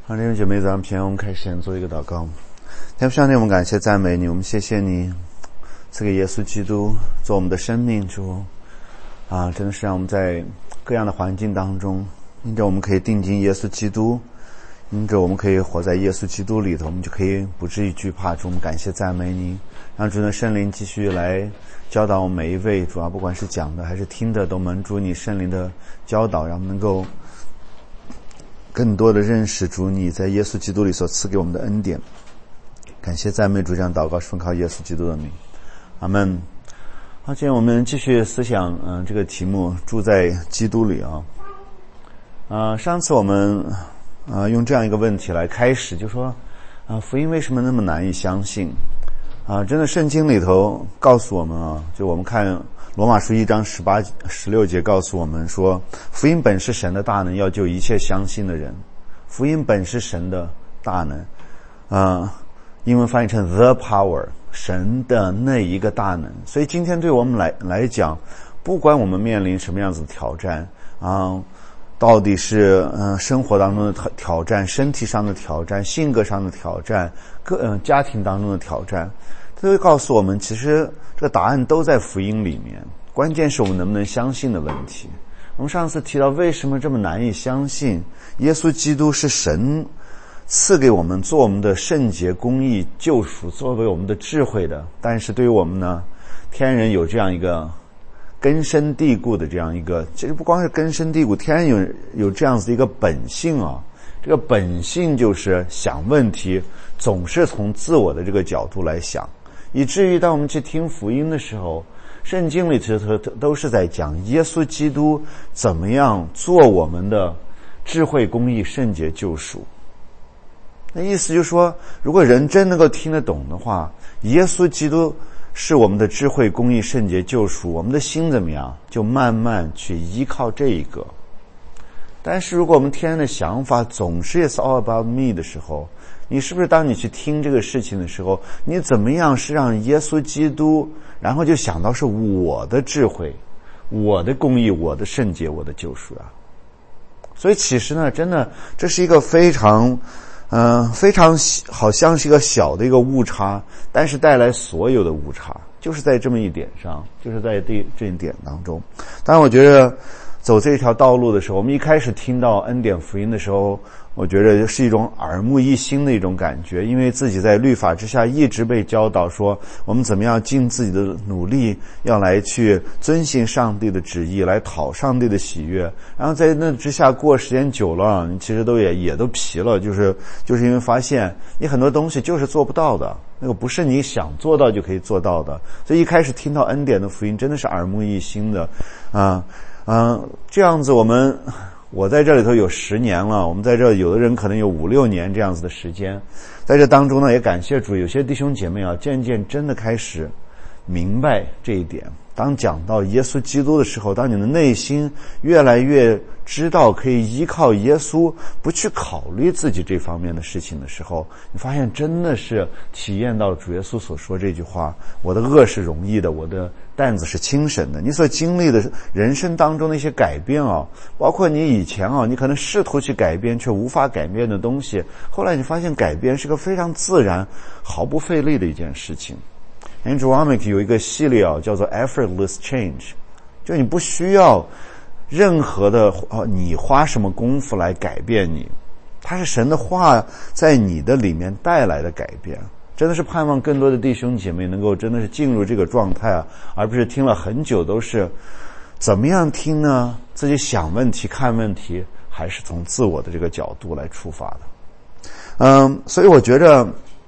好，弟兄姐妹，早上平安。我们开始先做一个祷告。天父上帝，我们感谢赞美你，我们谢谢你赐给耶稣基督做我们的生命主真的是让我们在各样的环境当中，因着我们可以定睛耶稣基督，因着我们可以活在耶稣基督里头，我们就可以不至于惧怕。主，我们感谢赞美你，让主的圣灵继续来教导我们每一位，主不管是讲的还是听的，都蒙主你圣灵的教导，让我们能够更多的认识主你在耶稣基督里所赐给我们的恩典。感谢赞美主，这样祷告是奉靠耶稣基督的名，阿们。好，今天我们继续思想这个题目，住在基督里上次我们用这样一个问题来开始，就说福音为什么那么难以相信真的圣经里头告诉我们就我们看罗马书1章18、16节告诉我们说，福音本是神的大能，要救一切相信的人。福音本是神的大能英文翻译成 the power， 神的那一个大能。所以今天对我们来讲，不管我们面临什么样子的挑战到底是生活当中的挑战、身体上的挑战、性格上的挑战、家庭当中的挑战，都会告诉我们，其实这个答案都在福音里面，关键是我们能不能相信的问题。我们上次提到为什么这么难以相信耶稣基督是神赐给我们做我们的圣洁、公义、救赎，作为我们的智慧的，但是对于我们呢，天人有这样一个根深蒂固的这样一个，其实不光是根深蒂固，天然有这样子的一个本性这个本性就是想问题总是从自我的这个角度来想，以至于当我们去听福音的时候，圣经里都是在讲耶稣基督怎么样做我们的智慧、公义、圣洁、救赎。那意思就是说，如果人真能够听得懂的话，耶稣基督是我们的智慧、公义、圣洁、救赎，我们的心怎么样，就慢慢去依靠这一个。但是如果我们天然的想法总是 it's all about me 的时候，你是不是当你去听这个事情的时候，你怎么样是让耶稣基督，然后就想到是我的智慧、我的公义、我的圣洁、我的救赎所以其实呢，真的这是一个非常好像是一个小的一个误差，但是带来所有的误差，就是在这么一点上，就是在这一点当中。当然我觉得走这条道路的时候，我们一开始听到恩典福音的时候，我觉得是一种耳目一新的一种感觉，因为自己在律法之下一直被教导说我们怎么样尽自己的努力要来去遵行上帝的旨意，来讨上帝的喜悦，然后在那之下过时间久了，你其实也都疲了，就是因为发现你很多东西就是做不到的，那个不是你想做到就可以做到的。所以一开始听到恩典的福音真的是耳目一新的这样子我在这里头有10年了，我们在这有的人可能有5、6年这样子的时间，在这当中呢，也感谢主，有些弟兄姐妹渐渐真的开始明白这一点。当讲到耶稣基督的时候，当你的内心越来越知道可以依靠耶稣，不去考虑自己这方面的事情的时候，你发现真的是体验到主耶稣所说这句话，我的恶是容易的，我的担子是轻省的。你所经历的人生当中的一些改变包括你以前你可能试图去改变却无法改变的东西，后来你发现改变是个非常自然、毫不费力的一件事情。Andrew Wommack 有一个系列叫做 Effortless Change， 就你不需要任何的你花什么功夫来改变你，它是神的话在你的里面带来的改变。真的是盼望更多的弟兄姐妹能够真的是进入这个状态而不是听了很久都是怎么样听呢？自己想问题、看问题，还是从自我的这个角度来出发的。所以我觉得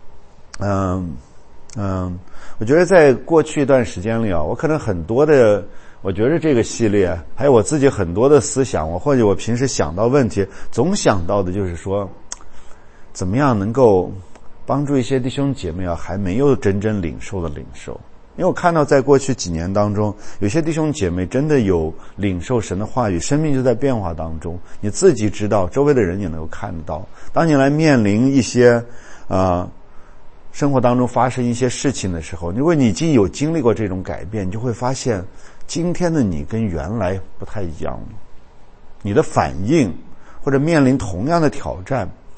我觉得在过去一段时间里我可能很多的，我觉得这个系列还有我自己很多的思想，或者我平时想到问题总想到的就是说，怎么样能够帮助一些弟兄姐妹还没有真正领受的领受。因为我看到在过去几年当中，有些弟兄姐妹真的有领受神的话语，生命就在变化当中，你自己知道，周围的人也能够看得到。当你来面临一些生活当中发生一些事情的时候，如果你已经有经历过这种改变，你就会发现今天的你跟原来不太一样了。你的反应或者面临同样的挑战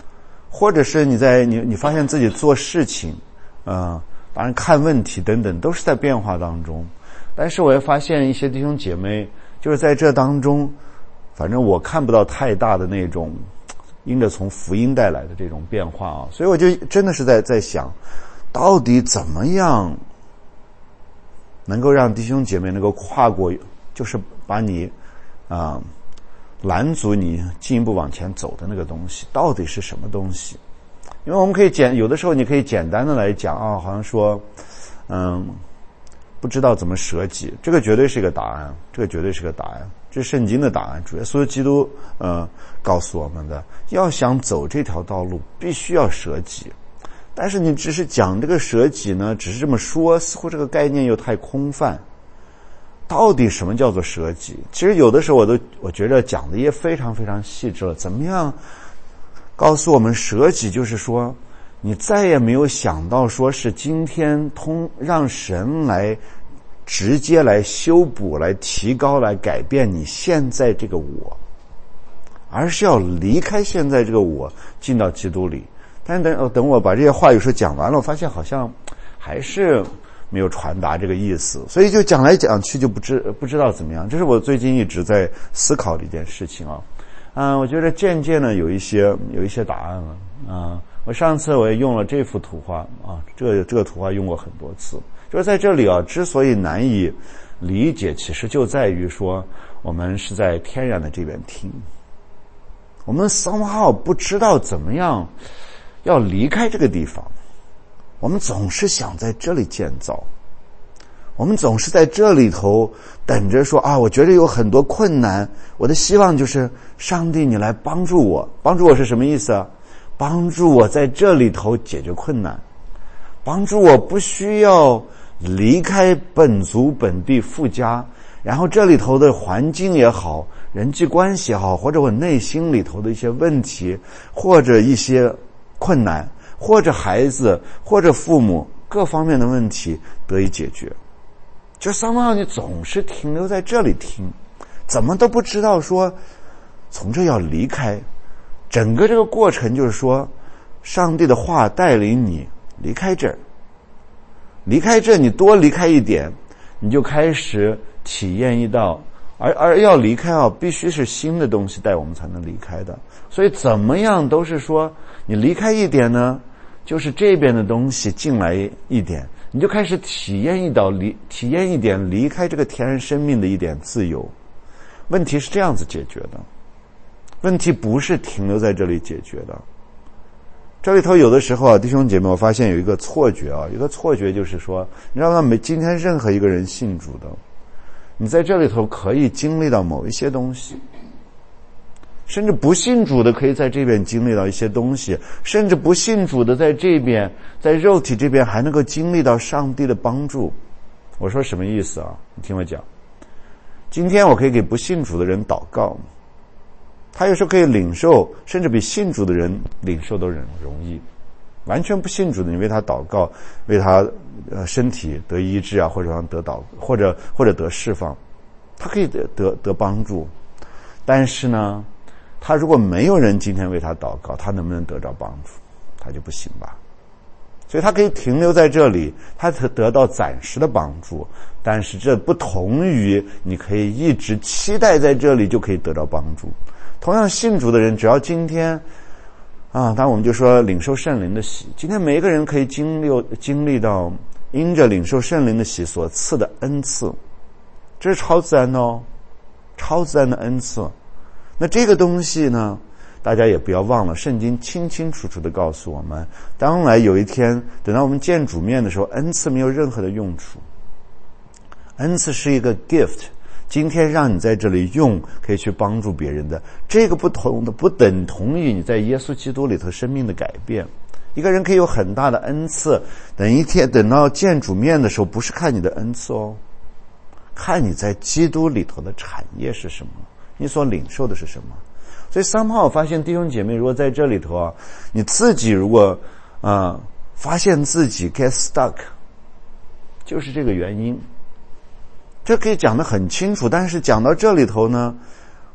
或者是你发现自己做事情，当然看问题等等都是在变化当中。但是我也发现一些弟兄姐妹就是在这当中，反正我看不到太大的那种因着从福音带来的这种变化啊，所以我就真的是在想，到底怎么样能够让弟兄姐妹能够跨过，就是把你拦阻你进一步往前走的那个东西，到底是什么东西？因为我们可以有的时候你可以简单的来讲啊，好像说不知道怎么舍己，这个绝对是个答案，这是圣经的答案，主耶稣基督告诉我们的，要想走这条道路必须要舍己。但是你只是讲这个舍己呢，只是这么说，似乎这个概念又太空泛。到底什么叫做舍己？其实有的时候我觉得讲的也非常非常细致了。怎么样告诉我们舍己，就是说你再也没有想到说是今天让神来直接来修补、来提高、来改变你现在这个我，而是要离开现在这个我，进到基督里。但是等我把这些话语说讲完了，我发现好像还是没有传达这个意思，所以就讲来讲去就不知道怎么样。这是我最近一直在思考的一件事情啊。我觉得渐渐的有一些答案了我上次我也用了这幅图画这个图画用过很多次，就是在这里之所以难以理解，其实就在于说我们是在天然的这边听，我们 somehow 不知道怎么样要离开这个地方。我们总是想在这里建造，我们总是在这里头等着说我觉得有很多困难，我的希望就是上帝你来帮助我。帮助我是什么意思啊？帮助我在这里头解决困难，帮助我不需要离开本族本地父家，然后这里头的环境也好，人际关系也好，或者我内心里头的一些问题，或者一些困难，或者孩子，或者父母各方面的问题得以解决。就somehow你总是停留在这里听，怎么都不知道说从这要离开。整个这个过程就是说，上帝的话带领你离开这儿，你多离开一点，你就开始体验一道，而要离开必须是新的东西带我们才能离开的。所以怎么样都是说，你离开一点呢，就是这边的东西进来一点，你就开始体验一点离开这个天然生命的一点自由。问题是这样子解决的，问题不是停留在这里解决的。这里头有的时候弟兄姐妹，我发现有一个错觉就是说，你知道吗？今天任何一个人信主的，你在这里头可以经历到某一些东西，甚至不信主的可以在这边经历到一些东西，甚至不信主的在这边，在肉体这边还能够经历到上帝的帮助。我说什么意思啊？你听我讲。今天我可以给不信主的人祷告，他有时候可以领受，甚至比信主的人领受都容易。完全不信主的，你为他祷告，为他身体得医治或者得或者得释放，他可以得帮助。但是呢，他如果没有人今天为他祷告，他能不能得到帮助？他就不行吧。所以他可以停留在这里，他得到暂时的帮助，但是这不同于你可以一直期待在这里就可以得到帮助。同样信主的人，只要今天当然我们就说领受圣灵的喜，今天每一个人可以经历到因着领受圣灵的喜所赐的恩赐，这是超自然的超自然的恩赐。那这个东西呢，大家也不要忘了，圣经清清楚楚地告诉我们，当来有一天等到我们见主面的时候，恩赐没有任何的用处。恩赐是一个 gift， 今天让你在这里用，可以去帮助别人的，这个不等同于你在耶稣基督里头生命的改变。一个人可以有很大的恩赐，等到见主面的时候，不是看你的恩赐看你在基督里头的产业是什么，你所领受的是什么。所以somehow我发现弟兄姐妹，如果在这里头你自己如果发现自己 get stuck， 就是这个原因。这可以讲得很清楚，但是讲到这里头呢，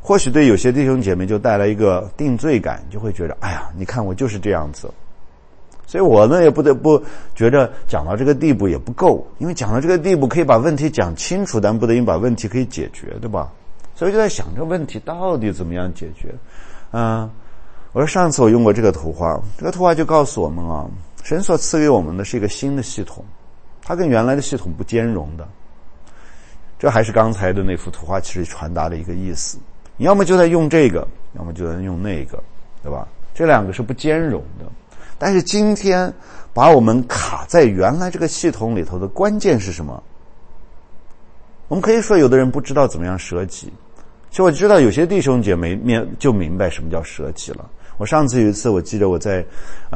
或许对有些弟兄姐妹就带来一个定罪感，就会觉得，哎呀，你看我就是这样子。所以我呢也不得不觉得讲到这个地步也不够，因为讲到这个地步可以把问题讲清楚，但不等于把问题可以解决，对吧？所以就在想这个问题到底怎么样解决。我说上次我用过这个图画，这个图画就告诉我们啊，神所赐给我们的是一个新的系统，它跟原来的系统不兼容的。这还是刚才的那幅图画其实传达的一个意思，你要么就在用这个，要么就在用那个，对吧？这两个是不兼容的。但是今天把我们卡在原来这个系统里头的关键是什么？我们可以说有的人不知道怎么样舍己，其实我知道有些弟兄姐妹就明白什么叫舍己了。我上次有一次我记得我在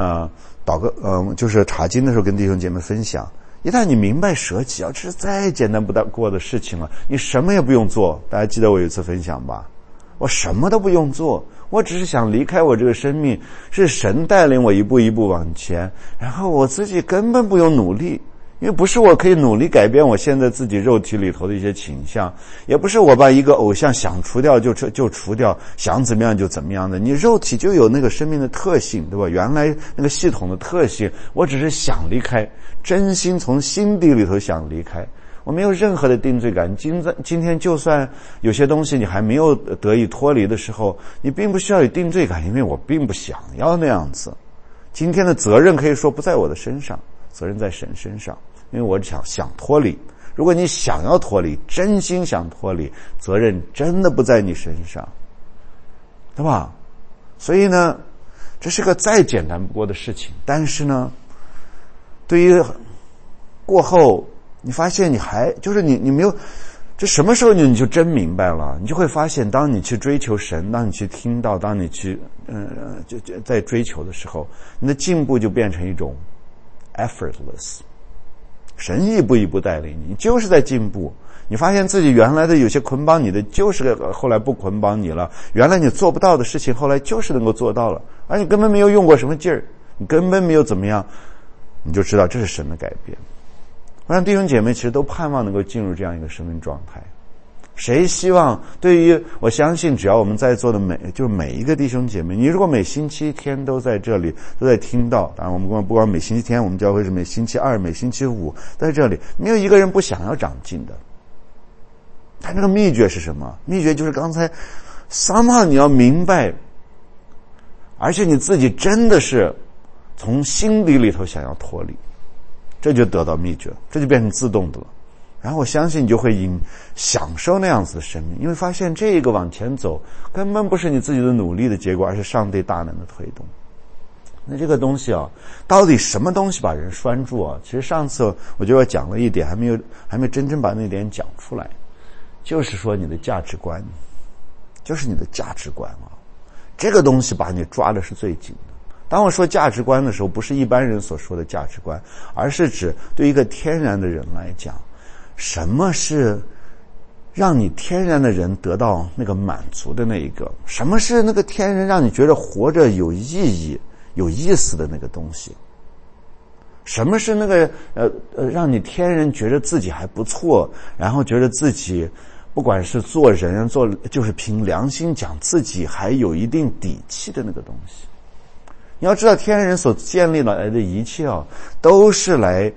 就是查经的时候跟弟兄姐妹分享，一旦你明白舍己啊，这是再简单不过的事情了，你什么也不用做。大家记得我有一次分享吧，我什么都不用做，我只是想离开我这个生命，是神带领我一步一步往前，然后我自己根本不用努力，因为不是我可以努力改变我现在自己肉体里头的一些倾向，也不是我把一个偶像想除掉就除掉，想怎么样就怎么样的。你肉体就有那个生命的特性，对吧？原来那个系统的特性，我只是想离开，真心从心底里头想离开，我没有任何的定罪感。今天就算有些东西你还没有得以脱离的时候，你并不需要有定罪感，因为我并不想要那样子。今天的责任可以说不在我的身上，责任在神身上，因为我想脱离。如果你想要脱离，真心想脱离，责任真的不在你身上，对吧？所以呢，这是个再简单不过的事情。但是呢，对于过后你发现你还就是你没有，这什么时候你就真明白了？你就会发现，当你去追求神，当你去听到，当你去就在追求的时候，你的进步就变成一种 effortless。神一步一步带领你，就是在进步。你发现自己原来的有些捆绑你的，就是后来不捆绑你了。原来你做不到的事情，后来就是能够做到了，而你根本没有用过什么劲儿，你根本没有怎么样，你就知道这是神的改变。我让弟兄姐妹其实都盼望能够进入这样一个生命状态。谁希望？对于我相信，只要我们在座的每一个弟兄姐妹，你如果每星期天都在这里，都在听到，当然我们不光每星期天，我们教会是每星期二、每星期五在这里，没有一个人不想要长进的。但这个秘诀是什么？秘诀就是刚才somehow你要明白，而且你自己真的是从心底里头想要脱离，这就得到秘诀，这就变成自动的了。然后我相信你就会享受那样子的生命，因为发现这个往前走根本不是你自己的努力的结果，而是上帝大能的推动。那这个东西啊，到底什么东西把人拴住啊？其实上次我觉得我讲了一点，还没真正把那点讲出来，就是说你的价值观，就是你的价值观啊，这个东西把你抓的是最紧的。当我说价值观的时候，不是一般人所说的价值观，而是指对一个天然的人来讲，什么是让你天然的人得到那个满足的那一个？什么是那个天然让你觉得活着有意义、有意思的那个东西？什么是那个让你天然觉得自己还不错，然后觉得自己不管是做人就是凭良心讲自己还有一定底气的那个东西？你要知道，天人所建立来的一切啊，都是来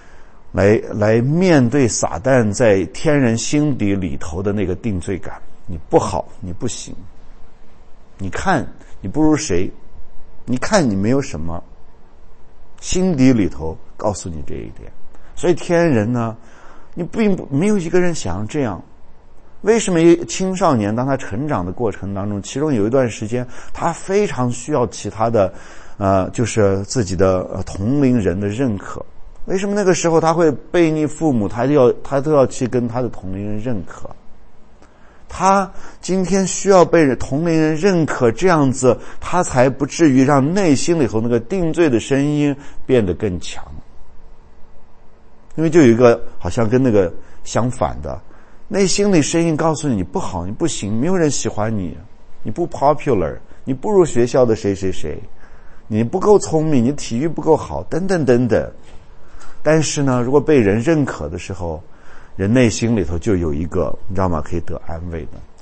面对撒旦在天人心底里头的那个定罪感。你不好，你不行，你看你不如谁，你看你没有什么，心底里头告诉你这一点。所以天人呢，你没有一个人想要这样。为什么青少年当他成长的过程当中，其中有一段时间他非常需要其他的就是自己的同龄人的认可？为什么那个时候他会背逆父母，他都要去跟他的同龄人认可？他今天需要被同龄人认可，这样子他才不至于让内心里头那个定罪的声音变得更强。因为就有一个好像跟那个相反的内心里声音告诉你不好，你不行，没有人喜欢你，你不 popular， 你不如学校的谁谁谁，你不够聪明，你体育不够好，等等等等。但是呢，如果被人认可的时候，人内心里头就有一个，你知道吗，可以得安慰的。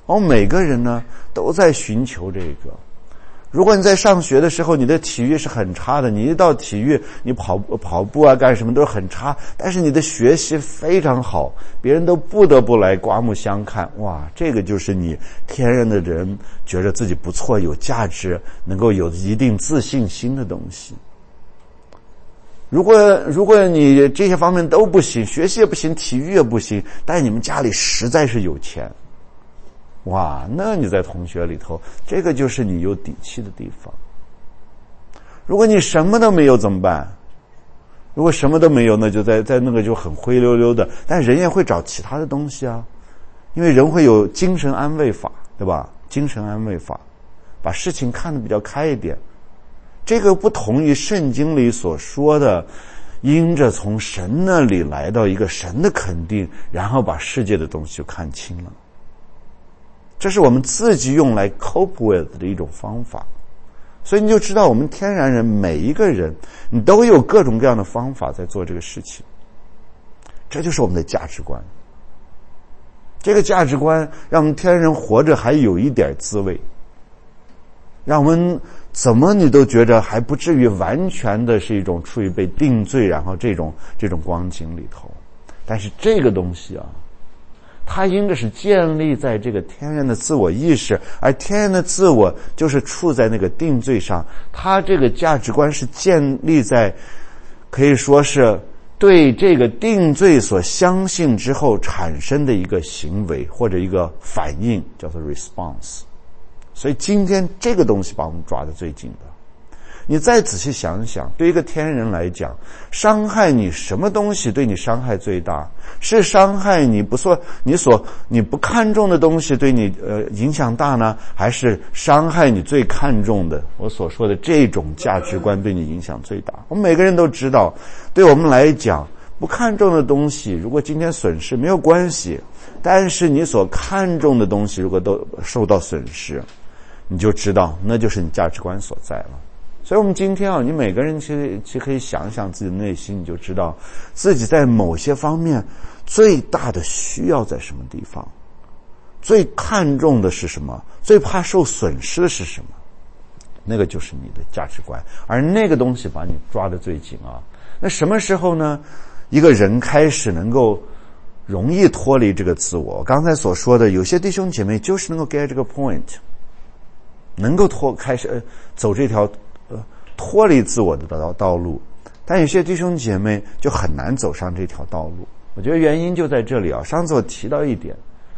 每个人呢都在寻求这个。如果你在上学的时候，你的体育是很差的，你一到体育，你跑步啊干什么都是很差，但是你的学习非常好，别人都不得不来刮目相看。哇，这个就是你天然的人觉得自己不错，有价值，能够有一定自信心的东西。如果你这些方面都不行，学习也不行，体育也不行，但是你们家里实在是有钱，哇，那你在同学里头，这个就是你有底气的地方。如果你什么都没有怎么办？如果什么都没有，那就在那个就很灰溜溜的，但人也会找其他的东西啊，因为人会有精神安慰法，对吧？精神安慰法，把事情看得比较开一点。这个不同于圣经里所说的因着从神那里来到一个神的肯定，然后把世界的东西就看清了。这是我们自己用来 cope with 的一种方法。所以你就知道我们天然人每一个人，你都有各种各样的方法在做这个事情。这就是我们的价值观。这个价值观让我们天然人活着还有一点滋味，让我们怎么你都觉得还不至于完全的是一种处于被定罪，然后这种光景里头。但是这个东西啊，它应该是建立在这个天然的自我意识，而天然的自我就是处在那个定罪上。它这个价值观是建立在可以说是对这个定罪所相信之后产生的一个行为或者一个反应，叫做 response。 所以今天这个东西把我们抓得最紧的。你再仔细想想，对一个天人来讲，伤害你什么东西对你伤害最大？是伤害你你不看重的东西对你影响大呢，还是伤害你最看重的我所说的这种价值观对你影响最大？我们每个人都知道，对我们来讲，不看重的东西如果今天损失没有关系，但是你所看重的东西如果都受到损失，你就知道那就是你价值观所在了。所以我们今天你每个人其实可以想一想自己的内心，你就知道自己在某些方面最大的需要在什么地方，最看重的是什么，最怕受损失的是什么，那个就是你的价值观，而那个东西把你抓得最紧啊。那什么时候呢，一个人开始能够容易脱离这个自我？刚才所说的有些弟兄姐妹就是能够 get 这个 point， 能够开始走这条脱离自我的道路，但有些弟兄姐妹就很难走上这条道路。我觉得原因就在这里啊。上次我提到一点，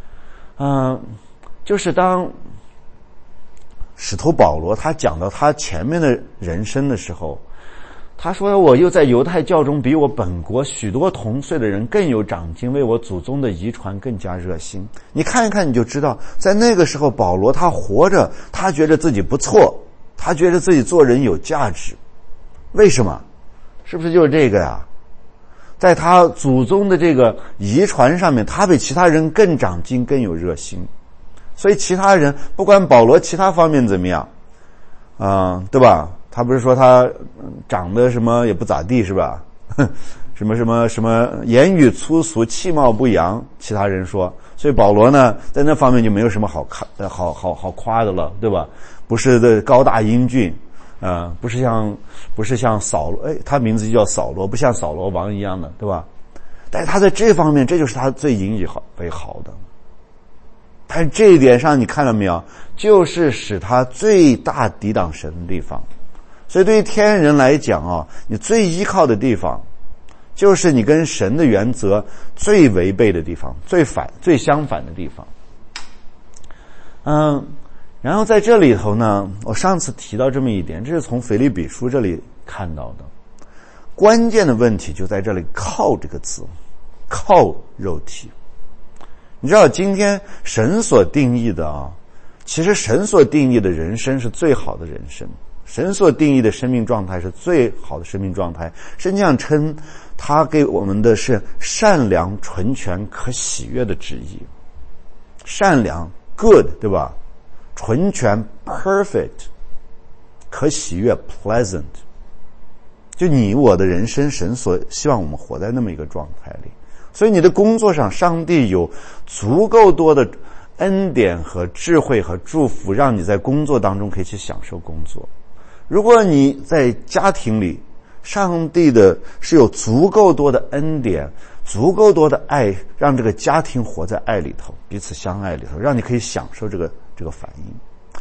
就是当使徒保罗他讲到他前面的人生的时候，他说我又在犹太教中比我本国许多同岁的人更有长进，为我祖宗的遗传更加热心。你看一看你就知道，在那个时候保罗他活着，他觉得自己不错，他觉得自己做人有价值。为什么？是不是就是这个呀？在他祖宗的这个遗传上面，他比其他人更长进，更有热心。所以其他人不管保罗其他方面怎么样对吧？他不是说他长得什么也不咋地是吧？什么言语粗俗，气貌不扬，其他人说。所以保罗呢在那方面就没有什么好夸的了，对吧？不是的高大英俊不是像扫罗，他名字就叫扫罗，不像扫罗王一样的，对吧？但是他在这方面，这就是他最引以为豪的。但是这一点上你看了没有，就是使他最大抵挡神的地方。所以对于天人来讲你最依靠的地方就是你跟神的原则最违背的地方，最相反的地方。然后在这里头呢，我上次提到这么一点，这是从腓立比书这里看到的。关键的问题就在这里，靠这个字，靠肉体。你知道今天神所定义的其实神所定义的人生是最好的人生，神所定义的生命状态是最好的生命状态。圣经上称他给我们的是善良、纯全、可喜悦的旨意。善良 good 对吧？纯全 perfect， 可喜悦 pleasant。 就你我的人生，神所希望我们活在那么一个状态里。所以你的工作上，上帝有足够多的恩典和智慧和祝福，让你在工作当中可以去享受工作。如果你在家庭里，上帝的是有足够多的恩典，足够多的爱，让这个家庭活在爱里头，彼此相爱里头，让你可以享受这个反应，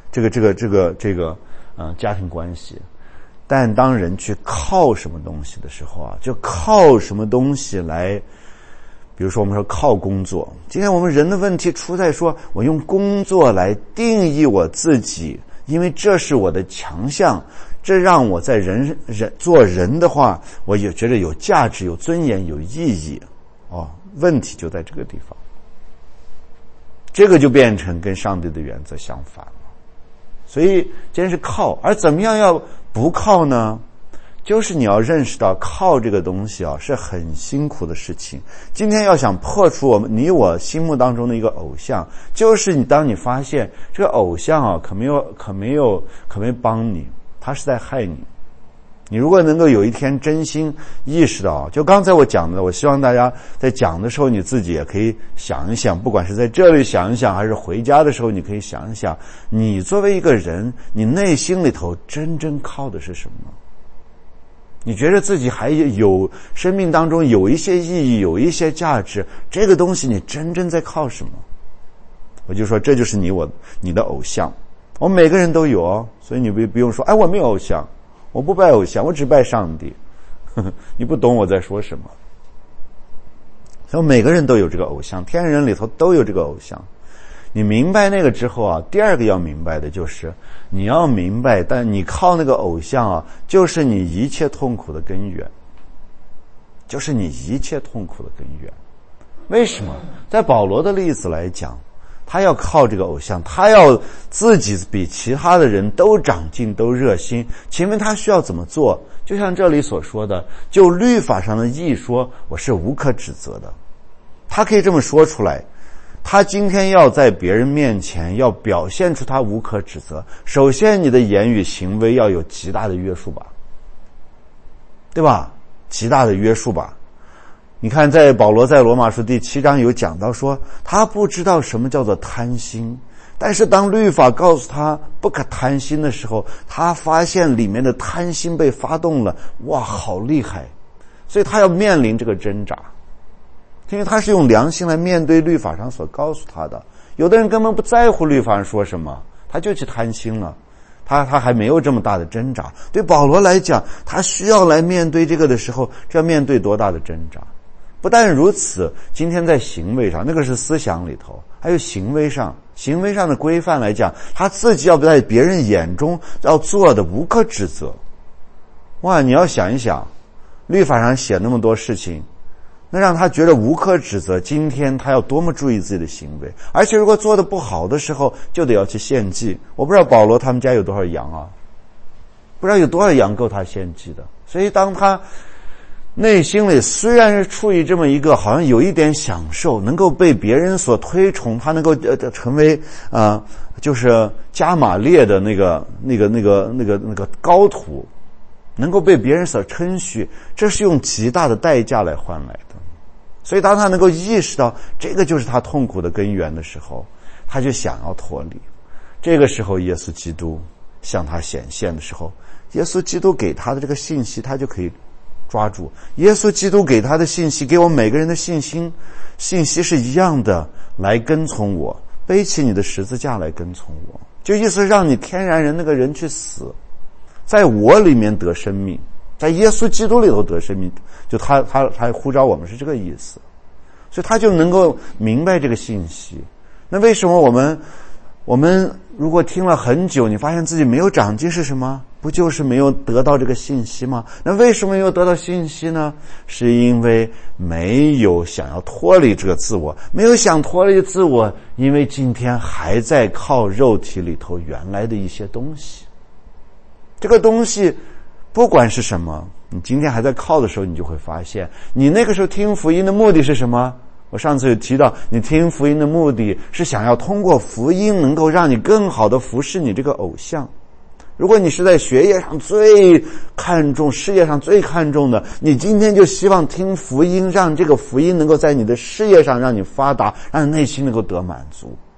家庭关系。但当人去靠什么东西的时候啊，就靠什么东西来，比如说我们说靠工作。今天我们人的问题出在说，我用工作来定义我自己，因为这是我的强项，这让我在做人的话，我也觉得有价值、有尊严、有意义。问题就在这个地方，这个就变成跟上帝的原则相反了。所以今天是靠，而怎么样要不靠呢？就是你要认识到靠这个东西啊是很辛苦的事情。今天要想破除你我心目当中的一个偶像，就是当你发现这个偶像啊可没有帮你，他是在害你。你如果能够有一天真心意识到，就刚才我讲的，我希望大家在讲的时候你自己也可以想一想，不管是在这里想一想，还是回家的时候你可以想一想，你作为一个人，你内心里头真正靠的是什么？你觉得自己还有生命当中有一些意义，有一些价值，这个东西你真正在靠什么？我就说这就是你的偶像。我们每个人都有哦，所以你不用说我没有偶像，我不拜偶像，我只拜上帝。你不懂我在说什么。所以每个人都有这个偶像，天人里头都有这个偶像。你明白那个之后啊，第二个要明白的就是你要明白，但你靠那个偶像啊，就是你一切痛苦的根源，就是你一切痛苦的根源。为什么？在保罗的例子来讲，他要靠这个偶像，他要自己比其他的人都长进，都热心。请问他需要怎么做？就像这里所说的，就律法上的义说，我是无可指责的。他可以这么说出来。他今天要在别人面前要表现出他无可指责，首先你的言语行为要有极大的约束吧，对吧？极大的约束吧。你看在保罗在罗马书第7章有讲到说，他不知道什么叫做贪心，但是当律法告诉他不可贪心的时候，他发现里面的贪心被发动了，哇，好厉害。所以他要面临这个挣扎，因为他是用良心来面对律法上所告诉他的。有的人根本不在乎律法上说什么，他就去贪心了，他还没有这么大的挣扎。对保罗来讲，他需要来面对这个的时候，这要面对多大的挣扎。不但如此，今天在行为上，那个是思想里头，还有行为上的规范来讲，他自己要在别人眼中要做的无可指责。哇，你要想一想，律法上写那么多事情，那让他觉得无可指责，今天他要多么注意自己的行为，而且如果做得不好的时候，就得要去献祭。我不知道保罗他们家有多少羊啊，不知道有多少羊够他献祭的。所以当他内心里虽然是处于这么一个好像有一点享受，能够被别人所推崇，他能够成为就是加玛列的那个高徒，能够被别人所称许，这是用极大的代价来换来的。所以当他能够意识到这个就是他痛苦的根源的时候，他就想要脱离。这个时候耶稣基督向他显现的时候，耶稣基督给他的这个信息他就可以抓住。耶稣基督给他的信息，给我们每个人的信息是一样的，来跟从我，背起你的十字架来跟从我，就意思让你天然人那个人去死，在我里面得生命，在耶稣基督里头得生命，就他呼召我们是这个意思。所以他就能够明白这个信息。那为什么我们如果听了很久，你发现自己没有长进是什么？不就是没有得到这个信息吗？那为什么没有得到信息呢？是因为没有想要脱离这个自我，没有想脱离自我，因为今天还在靠肉体里头原来的一些东西。这个东西不管是什么，你今天还在靠的时候，你就会发现你那个时候听福音的目的是什么？我上次有提到，你听福音的目的是想要通过福音能够让你更好的服侍你这个偶像。如果你是在学业上最看重，事业上最看重的，你今天就希望听福音，让这个福音能够在你的事业上让你发达，让你内心能够得满足。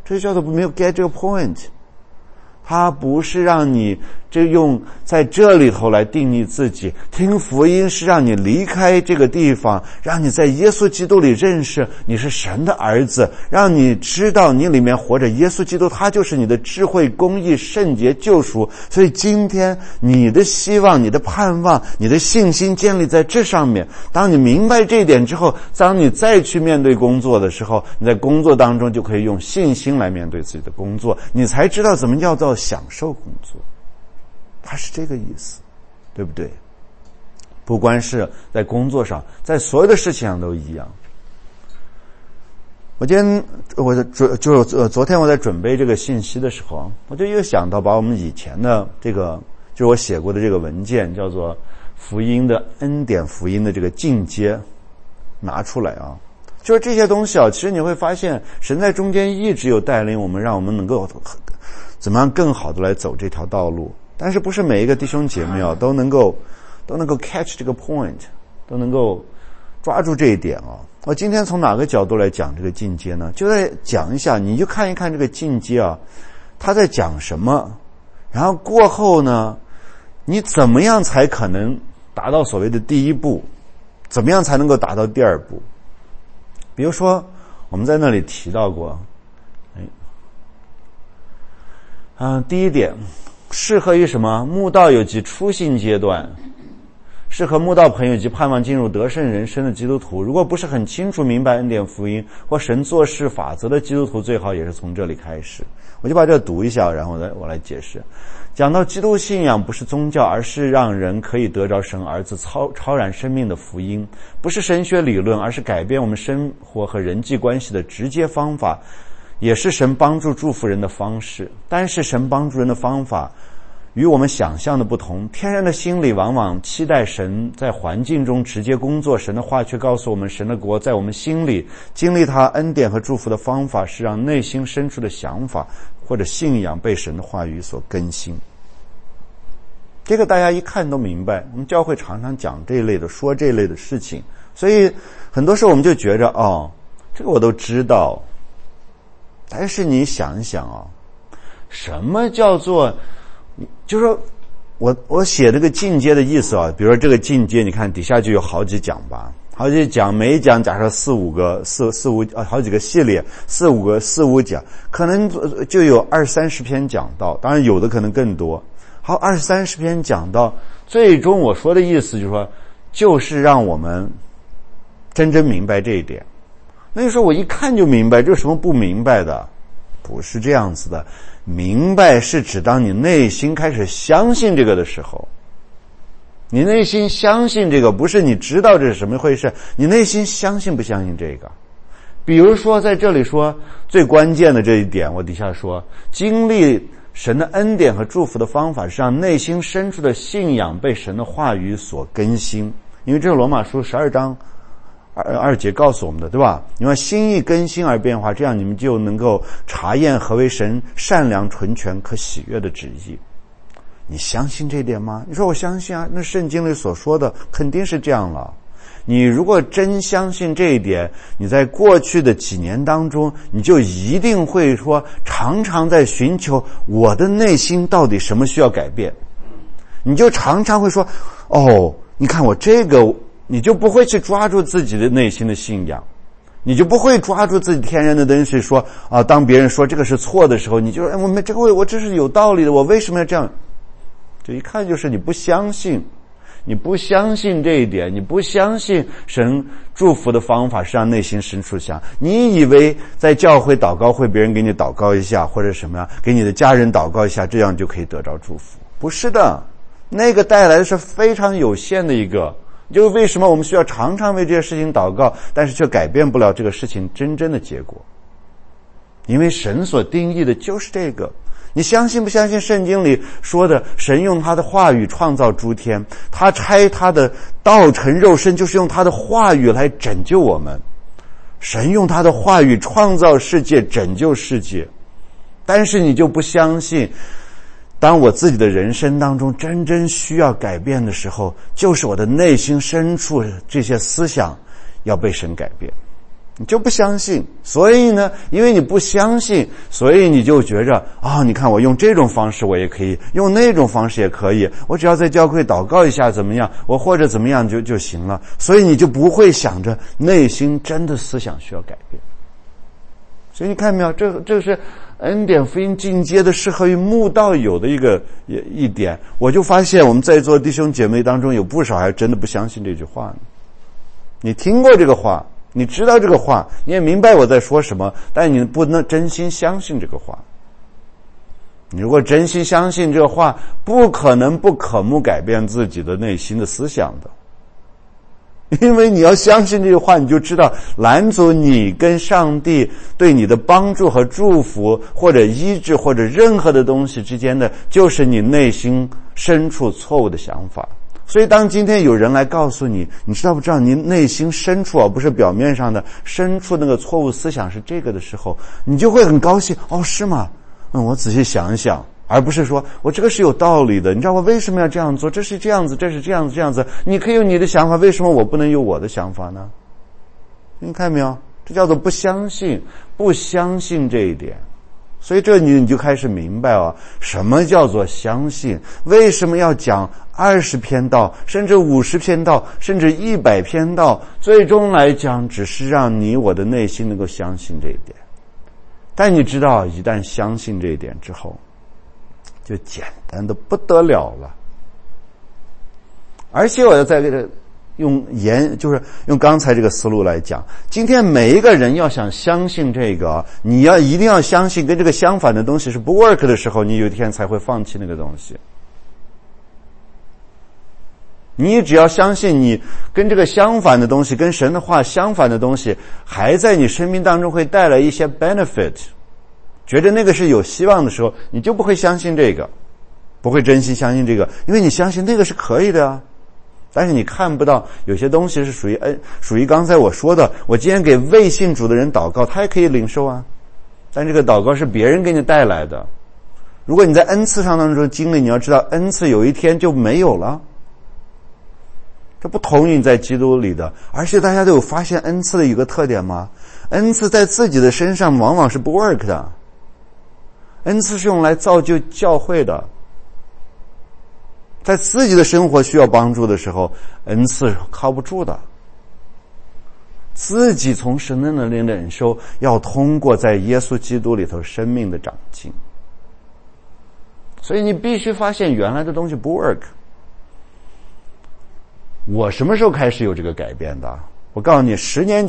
这就叫做没有 get 这个 point。它不是让你这用在这里头来定义自己，听福音是让你离开这个地方，让你在耶稣基督里认识你是神的儿子，让你知道你里面活着耶稣基督，他就是你的智慧、公义、圣洁、救赎。所以今天你的希望、你的盼望、你的信心建立在这上面。当你明白这一点之后，当你再去面对工作的时候，你在工作当中就可以用信心来面对自己的工作，你才知道怎么叫做享受工作。它是这个意思，对不对？不光是在工作上，在所有的事情上都一样。昨天我在准备这个信息的时候，我就又想到把我们以前的这个，就是我写过的这个文件，叫做福音的恩典福音的这个进阶拿出来啊。就是这些东西啊，其实你会发现神在中间一直有带领我们，让我们能够怎么样更好的来走这条道路。但是不是每一个弟兄姐妹啊都能够 catch 这个 point， 都能够抓住这一点啊。我今天从哪个角度来讲这个进阶呢？就在讲一下，你就看一看这个进阶啊，他在讲什么，然后过后呢，你怎么样才可能达到所谓的第一步，怎么样才能够达到第二步。比如说我们在那里提到过第一点，适合于什么？慕道友及初信阶段，适合慕道朋友及盼望进入得胜人生的基督徒。如果不是很清楚明白恩典福音或神做事法则的基督徒，最好也是从这里开始。我就把这读一下，然后我来解释。讲到基督信仰不是宗教，而是让人可以得着神儿子超然生命的福音，不是神学理论，而是改变我们生活和人际关系的直接方法，也是神帮助祝福人的方式。但是神帮助人的方法与我们想象的不同，天然的心理往往期待神在环境中直接工作，神的话却告诉我们，神的国在我们心里。经历他恩典和祝福的方法是让内心深处的想法或者信仰被神的话语所更新。这个大家一看都明白，我们教会常常讲这一类的，说这一类的事情，所以很多时候我们就觉着这个我都知道。但是你想一想什么叫做，就是说我写这个进阶的意思比如说这个进阶，你看底下就有好几讲吧，好几讲，每一讲假设四五好几个系列四五讲，可能就有20-30篇讲到，当然有的可能更多。好，20-30篇讲到，最终我说的意思就是说，就是让我们真正明白这一点。那就说我一看就明白，这有什么不明白的？不是这样子的，明白是指当你内心开始相信这个的时候。你内心相信这个，不是你知道这是什么回事，你内心相信不相信这个？比如说在这里说最关键的这一点，我底下说经历神的恩典和祝福的方法是让内心深处的信仰被神的话语所更新。因为这是罗马书12章2节告诉我们的，对吧？因为心意更新而变化，这样你们就能够查验何为神善良、纯全、可喜悦的旨意。你相信这点吗？你说我相信啊，那圣经里所说的肯定是这样了。你如果真相信这一点，你在过去的几年当中，你就一定会说常常在寻求我的内心到底什么需要改变。你就常常会说你看我这个，你就不会去抓住自己的内心的信仰，你就不会抓住自己天然的东西说当别人说这个是错的时候，你就说我这是有道理的，我为什么要这样？这一看就是你不相信。你不相信这一点，你不相信神祝福的方法是让内心深处想。你以为在教会祷告会别人给你祷告一下，或者什么呀，给你的家人祷告一下，这样就可以得着祝福。不是的，那个带来的是非常有限的一个。就是为什么我们需要常常为这些事情祷告，但是却改变不了这个事情真正的结果。因为神所定义的就是这个。你相信不相信圣经里说的神用他的话语创造诸天，他差他的道成肉身，就是用他的话语来拯救我们。神用他的话语创造世界，拯救世界。但是你就不相信，当我自己的人生当中真正需要改变的时候，就是我的内心深处这些思想要被神改变。 你就不相信，所以呢，因为你不相信，所以你就觉着你看我用这种方式我也可以，用那种方式也可以，我只要在教会祷告一下怎么样，我或者怎么样就行了，所以你就不会想着内心真的思想需要改变。所以你看没有，这是恩典福音进阶的适合于慕道友的一点。我就发现我们在座弟兄姐妹当中有不少还真的不相信这句话呢。你听过这个话，你知道这个话，你也明白我在说什么，但你不能真心相信这个话。你如果真心相信这个话，不可能不可能改变自己的内心的思想的。因为你要相信这句话，你就知道拦阻你跟上帝对你的帮助和祝福或者医治或者任何的东西之间的，就是你内心深处错误的想法。所以当今天有人来告诉你，你知道不知道你内心深处不是表面上的深处那个错误思想是这个的时候，你就会很高兴，是吗？我仔细想一想，而不是说我这个是有道理的，你知道我为什么要这样做，这是这样子，这是这样子，这样子，你可以有你的想法，为什么我不能有我的想法呢？你看没有，这叫做不相信这一点。所以这你就开始明白什么叫做相信，为什么要讲20篇道，甚至50篇道，甚至100篇道，最终来讲只是让你我的内心能够相信这一点。但你知道一旦相信这一点之后，就简单的不得了了。而且我要在这个就是用刚才这个思路来讲，今天每一个人要想相信这个，你一定要相信跟这个相反的东西是不 work 的时候，你有一天才会放弃那个东西。你只要相信你跟这个相反的东西，跟神的话相反的东西，还在你生命当中会带来一些 benefit， 觉得那个是有希望的时候，你就不会相信这个，不会真心相信这个，因为你相信那个是可以的啊。但是你看不到有些东西是属于刚才我说的，我今天给未信主的人祷告，他也可以领受啊，但这个祷告是别人给你带来的。如果你在恩赐上当中经历，你要知道恩赐有一天就没有了，这不同于你在基督里的。而且大家都有发现恩赐的一个特点吗？恩赐在自己的身上往往是不 work 的，恩赐是用来造就教会的。在自己的生活需要帮助的时候，恩赐靠不住的。自己从神的能力的领受，要通过在耶稣基督里头生命的长进。所以你必须发现原来的东西不 work。我什么时候开始有这个改变的？我告诉你，10年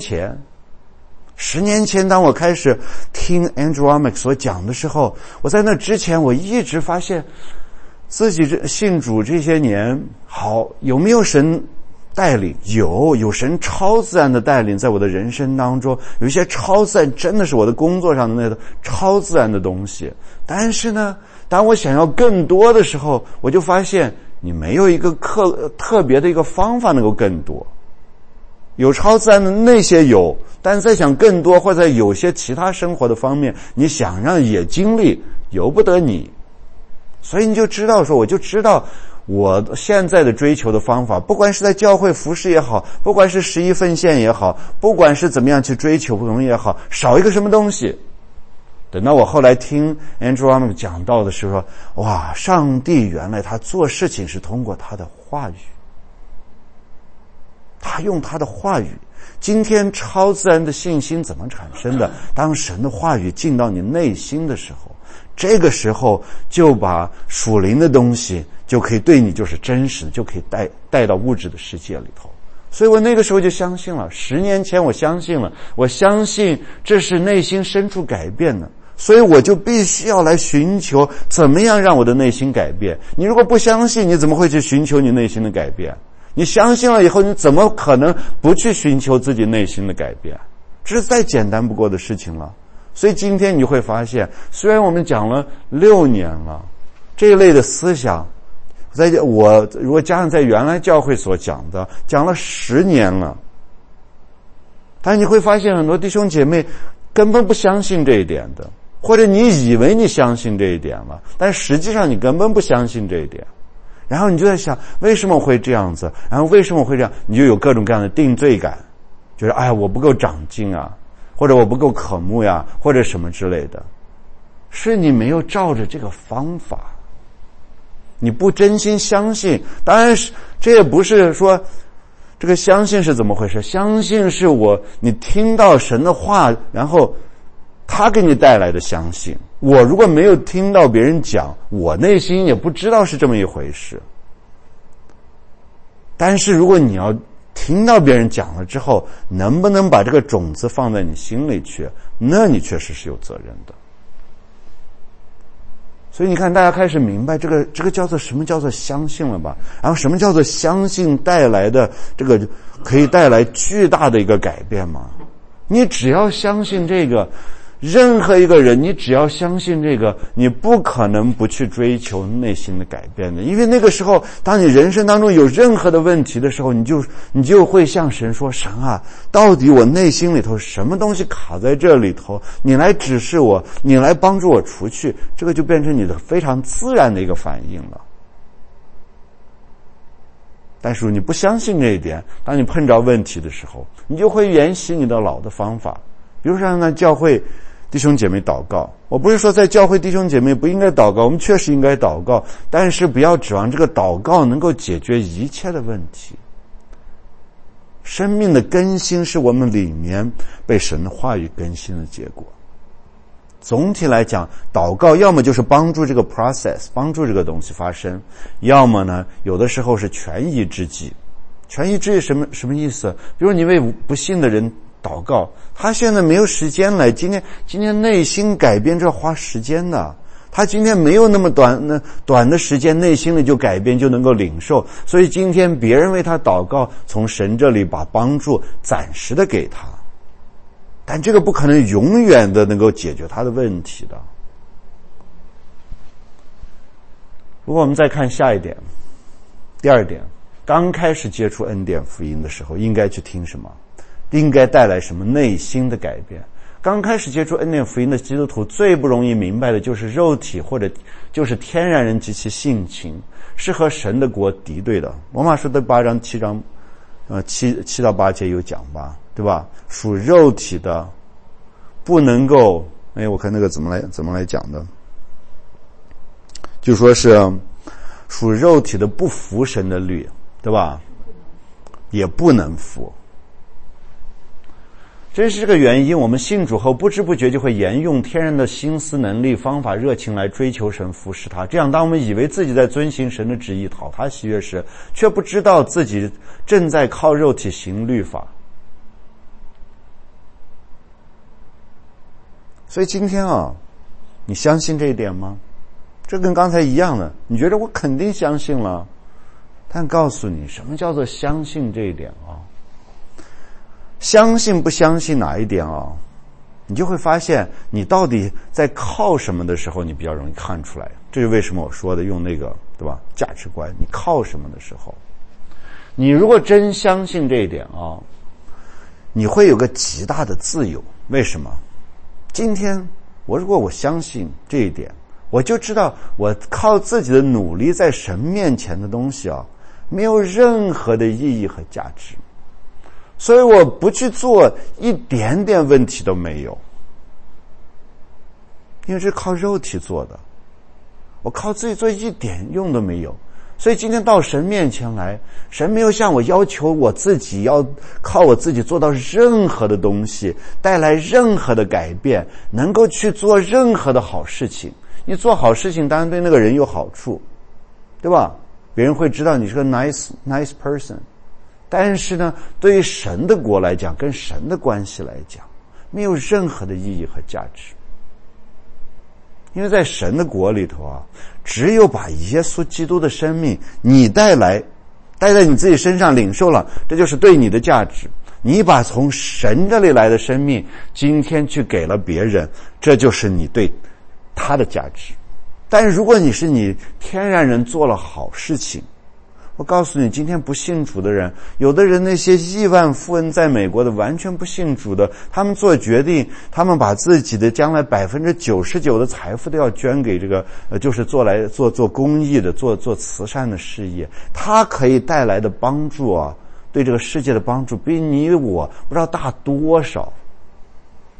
前当我开始听 Andrew Wommack 所讲的时候，我在那之前我一直发现自己信主这些年，有没有神带领？有神超自然的带领在我的人生当中，有一些超自然，真的是我的工作上的那个超自然的东西。但是呢，当我想要更多的时候，我就发现你没有一个特别的一个方法能够更多。有超自然的那些有，但是在想更多，或者在有些其他生活的方面，你想让也经历，由不得你。所以你就知道说，我就知道我现在的追求的方法，不管是在教会服事也好，不管是11奉献也好，不管是怎么样去追求不容易也好，少一个什么东西。等到我后来听 Andrew Wommack 讲到的时候，哇，上帝原来他做事情是通过他的话语，他用他的话语。今天超自然的信心怎么产生的？当神的话语进到你内心的时候，这个时候就把属灵的东西就可以对你就是真实的，就可以带到物质的世界里头。所以我那个时候就相信了，10年前我相信了，我相信这是内心深处改变的，所以我就必须要来寻求怎么样让我的内心改变。你如果不相信，你怎么会去寻求你内心的改变？你相信了以后，你怎么可能不去寻求自己内心的改变？这是再简单不过的事情了。所以今天你会发现，虽然我们讲了6年了，这一类的思想，我如果加上在原来教会所讲的，讲了10年了，但你会发现很多弟兄姐妹根本不相信这一点的，或者你以为你相信这一点了，但实际上你根本不相信这一点。然后你就在想，为什么会这样子？然后为什么会这样？你就有各种各样的定罪感，觉得我不够长进啊， 或者我不够渴慕呀，或者什么之类的，是你没有照着这个方法，你不真心相信。当然是这也不是说这个相信是怎么回事，相信是你听到神的话，然后他给你带来的相信。我如果没有听到别人讲，我内心也不知道是这么一回事。但是如果你要听到别人讲了之后，能不能把这个种子放在你心里去，那你确实是有责任的。所以你看，大家开始明白这个叫做什么叫做相信了吧？然后什么叫做相信带来的这个可以带来巨大的一个改变吗？你只要相信这个，任何一个人，你只要相信这个，你不可能不去追求内心的改变的。因为那个时候，当你人生当中有任何的问题的时候，你就会向神说，神啊，到底我内心里头什么东西卡在这里头，你来指示我，你来帮助我除去，这个就变成你的非常自然的一个反应了。但是你不相信这一点，当你碰着问题的时候，你就会沿袭你的老的方法，比如说让教会弟兄姐妹祷告。我不是说在教会弟兄姐妹不应该祷告，我们确实应该祷告，但是不要指望这个祷告能够解决一切的问题。生命的更新是我们里面被神的话语更新的结果。总体来讲，祷告要么就是帮助这个 process， 帮助这个东西发生，要么呢，有的时候是权宜之计。权宜之计什么意思？比如你为不信的人祷告，他现在没有时间来，今天内心改变，这要花时间的。他今天没有那么短的时间，内心里就改变，就能够领受。所以今天别人为他祷告，从神这里把帮助暂时的给他，但这个不可能永远的能够解决他的问题的。如果我们再看下一点，第二点，刚开始接触恩典福音的时候，应该去听什么？应该带来什么内心的改变？刚开始接触恩典福音的基督徒最不容易明白的就是肉体或者就是天然人及其性情是和神的国敌对的。罗马书的8章7到8节有讲吧，对吧？属肉体的不能够，我看那个怎么来讲的，就说是属肉体的不服神的律，对吧？也不能服。正是这个原因，我们信主后不知不觉就会沿用天然的心思能力方法热情来追求神服侍他。这样当我们以为自己在遵行神的旨意讨他喜悦时，却不知道自己正在靠肉体行律法。所以今天你相信这一点吗？这跟刚才一样的，你觉得我肯定相信了，但告诉你什么叫做相信这一点相信不相信哪一点你就会发现你到底在靠什么的时候，你比较容易看出来。这是为什么我说的用那个，对吧？价值观，你靠什么的时候，你如果真相信这一点你会有个极大的自由。为什么？今天如果我相信这一点，我就知道我靠自己的努力在神面前的东西没有任何的意义和价值。所以我不去做，一点点问题都没有，因为这是靠肉体做的，我靠自己做一点用都没有。所以今天到神面前来，神没有向我要求我自己要靠我自己做到任何的东西，带来任何的改变，能够去做任何的好事情。你做好事情当然对那个人有好处，对吧？别人会知道你是个 nice person。但是呢，对于神的国来讲，跟神的关系来讲，没有任何的意义和价值。因为在神的国里头只有把耶稣基督的生命你带在你自己身上领受了，这就是对你的价值。你把从神这里来的生命今天去给了别人，这就是你对他的价值。但如果你天然人做了好事情，我告诉你，今天不信主的人，有的人那些亿万富翁在美国的完全不信主的，他们做决定，他们把自己的将来99%的财富都要捐给这个就是做公益的，做慈善的事业，它可以带来的帮助对这个世界的帮助比你我不知道大多少。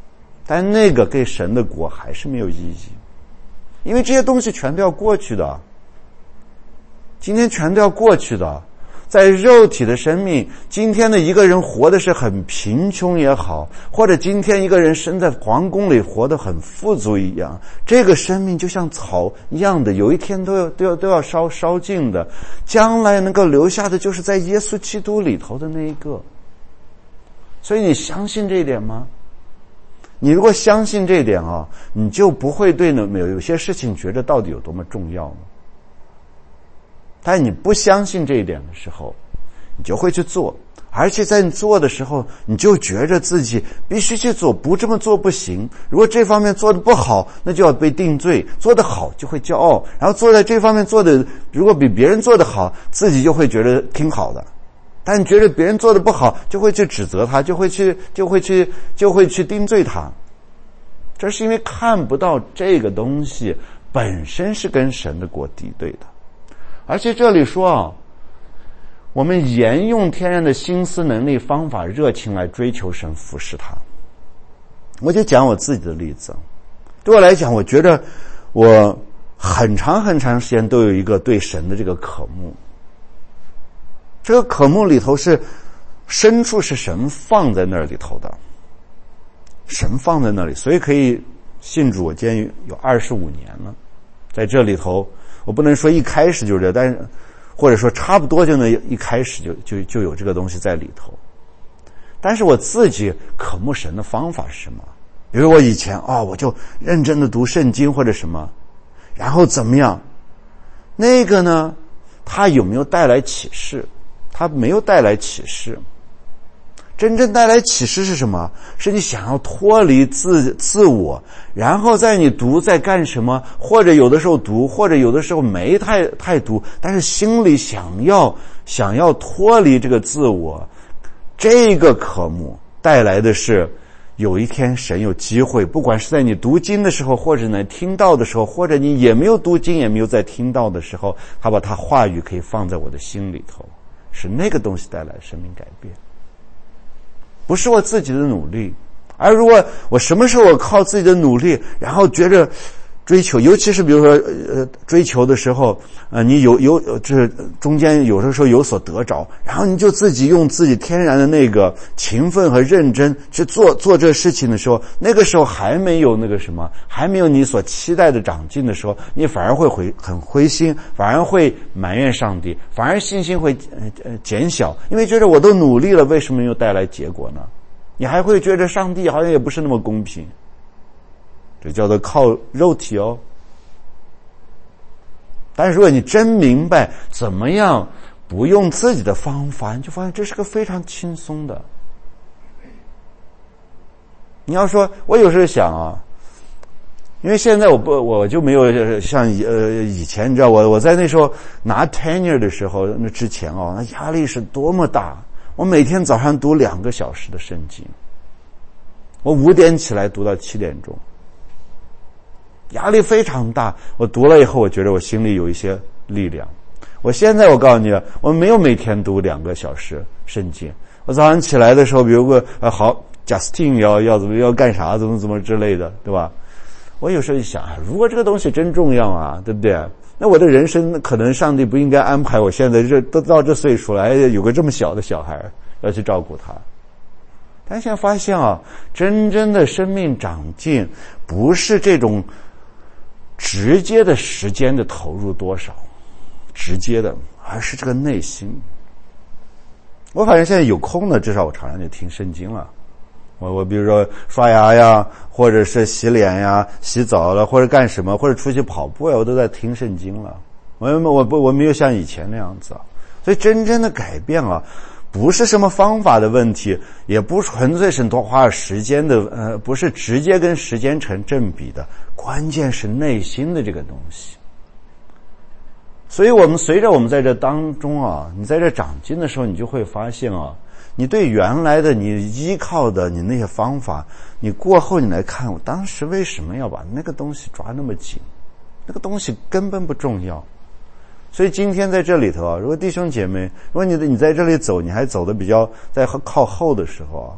但那个给神的国还是没有意义，因为这些东西全都要过去的，今天全都要过去的。在肉体的生命，今天的一个人活的是很贫穷也好，或者今天一个人生在皇宫里活得很富足一样，这个生命就像草一样的，有一天都要烧尽的，将来能够留下的就是在耶稣基督里头的那一个。所以你相信这一点吗？你如果相信这一点啊，你就不会对有些事情觉得到底有多么重要了。但你不相信这一点的时候，你就会去做，而且在你做的时候，你就觉着自己必须去做，不这么做不行。如果这方面做的不好，那就要被定罪，做得好就会骄傲，然后做在这方面做的如果比别人做得好，自己就会觉得挺好的。但你觉得别人做的不好，就会去指责他，就会去定罪他。这是因为看不到这个东西本身是跟神的国敌对的。而且这里说啊，我们沿用天然的心思能力方法热情来追求神服侍他。我就讲我自己的例子，对我来讲，我觉得我很长时间都有一个对神的这个渴慕，这个渴慕里头是深处是神放在那里头的，神放在那里，所以可以信主我今天有25年了。在这里头我不能说一开始就是这，但是或者说差不多就能一开始就有这个东西在里头。但是我自己渴慕神的方法是什么？比如我以前我就认真的读圣经或者什么，然后怎么样？那个呢，它有没有带来启示？它没有带来启示。真正带来启示是什么？是你想要脱离自我，然后在你读在干什么，或者有的时候读，或者有的时候没太读，但是心里想要脱离这个自我，这个科目带来的是有一天神有机会，不管是在你读经的时候，或者呢听到的时候，或者你也没有读经也没有在听到的时候，他把他话语可以放在我的心里头，是那个东西带来生命改变，不是我自己的努力。而如果我什么时候我靠自己的努力，然后觉着追求，尤其是比如说追求的时候，你这中间有的时候有所得着，然后你就自己用自己天然的那个勤奋和认真去做这事情的时候，那个时候还没有那个什么，还没有你所期待的长进的时候，你反而会很灰心，反而会埋怨上帝，反而信心会减小，因为觉得我都努力了，为什么没有带来结果呢？你还会觉得上帝好像也不是那么公平，这叫做靠肉体哦。但是如果你真明白怎么样不用自己的方法，你就发现这是个非常轻松的。你要说我有时候想因为现在我就没有像以前，你知道我在那时候拿 tenure 的时候，那之前那压力是多么大。我每天早上读2个小时的圣经，我5点起来读到7点钟，压力非常大。我读了以后，我觉得我心里有一些力量。我现在我告诉你，我没有每天读2个小时圣经。我早上起来的时候，比如说好 Justin 要怎么要干啥，怎么之类的，对吧？我有时候一想，如果这个东西真重要对不对？那我的人生可能上帝不应该安排我现在都到这岁数了，有个这么小的小孩要去照顾他。但现在发现真正的生命长进不是这种直接的时间的投入多少，直接的，而是这个内心。我反正现在有空呢，至少我常常就听圣经了。我比如说刷牙呀，或者是洗脸呀、洗澡了，或者干什么，或者出去跑步呀，我都在听圣经了。我没有像以前那样子所以真正的改变不是什么方法的问题，也不纯粹是多花时间的，不是直接跟时间成正比的，关键是内心的这个东西。所以我们随着我们在这当中你在这长进的时候，你就会发现你对原来的你依靠的你那些方法，你过后你来看，我当时为什么要把那个东西抓那么紧？那个东西根本不重要。所以今天在这里头如果弟兄姐妹，如果你在这里走，你还走的比较在靠后的时候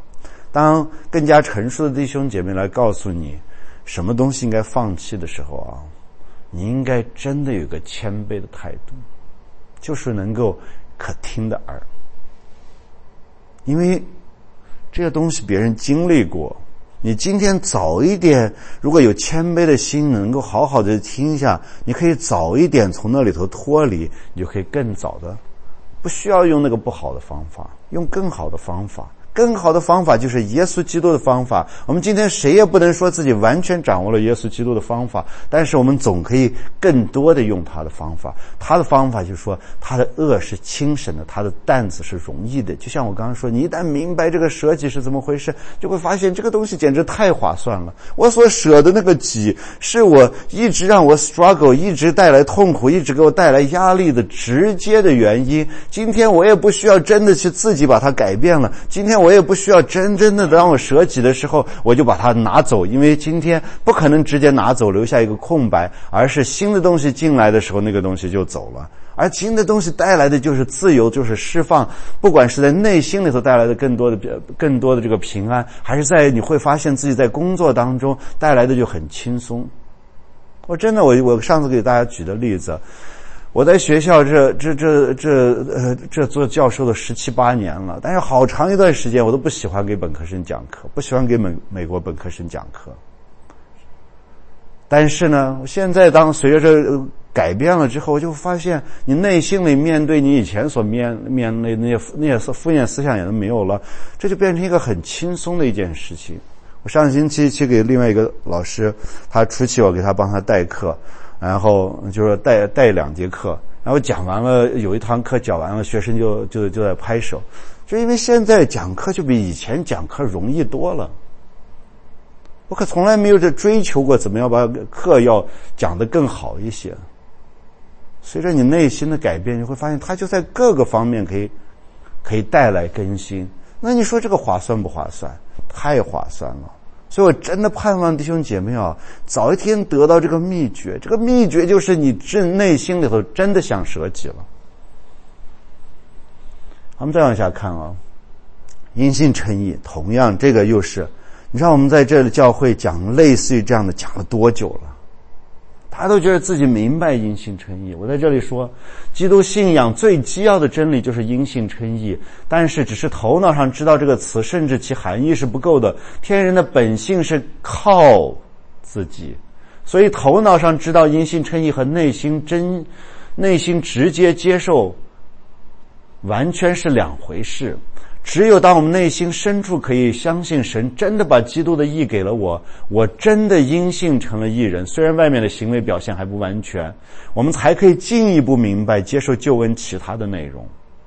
当更加成熟的弟兄姐妹来告诉你什么东西应该放弃的时候啊，你应该真的有个谦卑的态度，就是能够可听的耳，因为这个东西别人经历过。你今天早一点，如果有谦卑的心，能够好好的听一下，你可以早一点从那里头脱离，你就可以更早的，不需要用那个不好的方法，用更好的方法。更好的方法就是耶稣基督的方法。我们今天谁也不能说自己完全掌握了耶稣基督的方法，但是我们总可以更多的用他的方法。他的方法就是说，他的恶是轻省的，他的担子是容易的。就像我刚刚说，你一旦明白这个舍己是怎么回事，就会发现这个东西简直太划算了。我所舍的那个己，是我一直让我 struggle， 一直带来痛苦，一直给我带来压力的直接的原因。今天我也不需要真的去自己把它改变了，今天我也不需要真的当我舍己的时候我就把它拿走，因为今天不可能直接拿走留下一个空白，而是新的东西进来的时候那个东西就走了，而新的东西带来的就是自由，就是释放，不管是在内心里头带来的更多的这个平安，还是在你会发现自己在工作当中带来的就很轻松。我真的我上次给大家举的例子，我在学校这做教授的17、18年了，但是好长一段时间我都不喜欢给本科生讲课，不喜欢给美国本科生讲课。但是呢，现在当随着这改变了之后，我就发现你内心里面对你以前所面对那些负面思想也都没有了，这就变成一个很轻松的一件事情。我上星期去给另外一个老师，他初期我给他帮他代课，然后就是带2节课，然后讲完了，有一堂课讲完了，学生就在拍手，就因为现在讲课就比以前讲课容易多了。我可从来没有追求过怎么样把课要讲得更好一些。随着你内心的改变，你会发现它就在各个方面可以带来更新。那你说这个划算不划算？太划算了。所以我真的盼望弟兄姐妹啊，早一天得到这个秘诀。这个秘诀就是你内心里头真的想舍己了。我们再往下看啊，因信称义，同样这个又是，你知道我们在这里教会讲类似于这样的讲了多久了？大家都觉得自己明白因信称义。我在这里说，基督信仰最基要的真理就是因信称义，但是只是头脑上知道这个词，甚至其含义是不够的。天人的本性是靠自己，所以头脑上知道因信称义和内心直接接受完全是两回事。只有当我们内心深处可以相信神真的把基督的义给了我，我真的因信成了义人，虽然外面的行为表现还不完全，我们才可以进一步明白接受救恩其他的内容。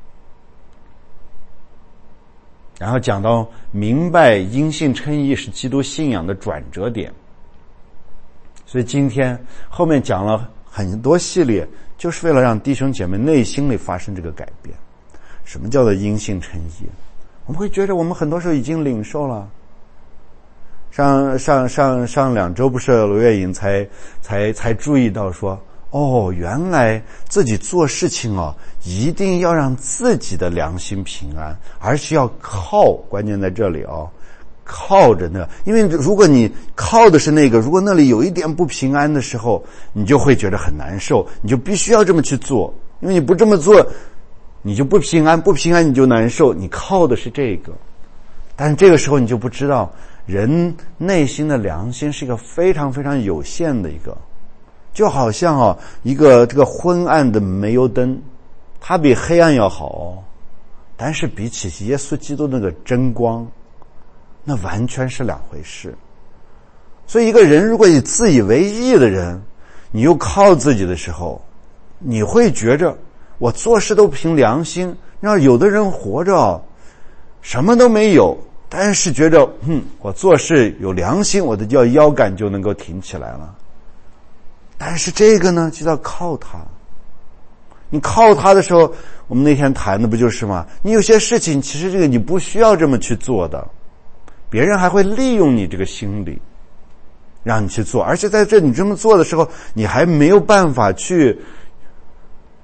然后讲到明白因信称义是基督信仰的转折点，所以今天后面讲了很多系列，就是为了让弟兄姐妹内心里发生这个改变。什么叫做因信称义？我们会觉得我们很多时候已经领受了。上2周不是罗月颖才注意到说，哦，原来自己做事情一定要让自己的良心平安，而是要靠，关键在这里靠着那，因为如果你靠的是那个，如果那里有一点不平安的时候，你就会觉得很难受，你就必须要这么去做，因为你不这么做你就不平安，不平安你就难受，你靠的是这个。但是这个时候你就不知道，人内心的良心是一个非常非常有限的一个，就好像一个这个昏暗的煤油灯，它比黑暗要好，但是比起耶稣基督那个真光，那完全是两回事。所以一个人如果以自以为义的人，你又靠自己的时候，你会觉着我做事都凭良心。让有的人活着什么都没有，但是觉着我做事有良心，我的腰杆就能够挺起来了。但是这个呢，就要靠他。你靠他的时候，我们那天谈的不就是吗？你有些事情其实这个你不需要这么去做的，别人还会利用你这个心理让你去做，而且在这你这么做的时候，你还没有办法去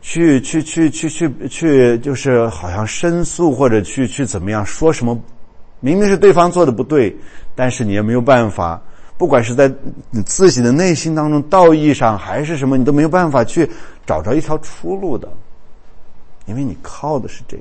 就是好像申诉或者去怎么样说什么明明是对方做的不对，但是你也没有办法，不管是在你自己的内心当中道义上还是什么，你都没有办法去找着一条出路的，因为你靠的是这个。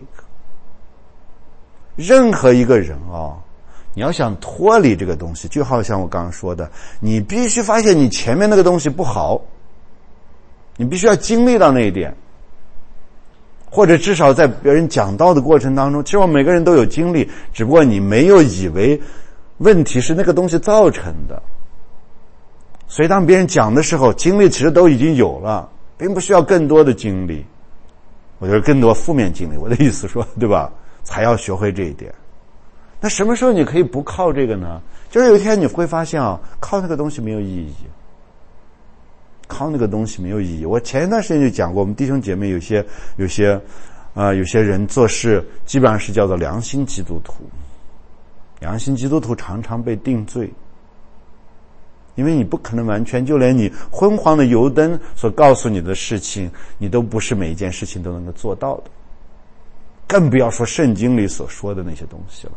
任何一个人你要想脱离这个东西，就好像我刚刚说的，你必须发现你前面那个东西不好，你必须要经历到那一点，或者至少在别人讲道的过程当中，其实我们每个人都有经历，只不过你没有以为问题是那个东西造成的。所以当别人讲的时候，经历其实都已经有了，并不需要更多的经历，我觉得更多负面经历，我的意思说，对吧？才要学会这一点。那什么时候你可以不靠这个呢？就是有一天你会发现靠那个东西没有意义，靠那个东西没有意义。我前一段时间就讲过，我们弟兄姐妹有些人做事基本上是叫做良心基督徒。良心基督徒常常被定罪，因为你不可能完全，就连你昏黄的油灯所告诉你的事情，你都不是每一件事情都能够做到的，更不要说圣经里所说的那些东西了。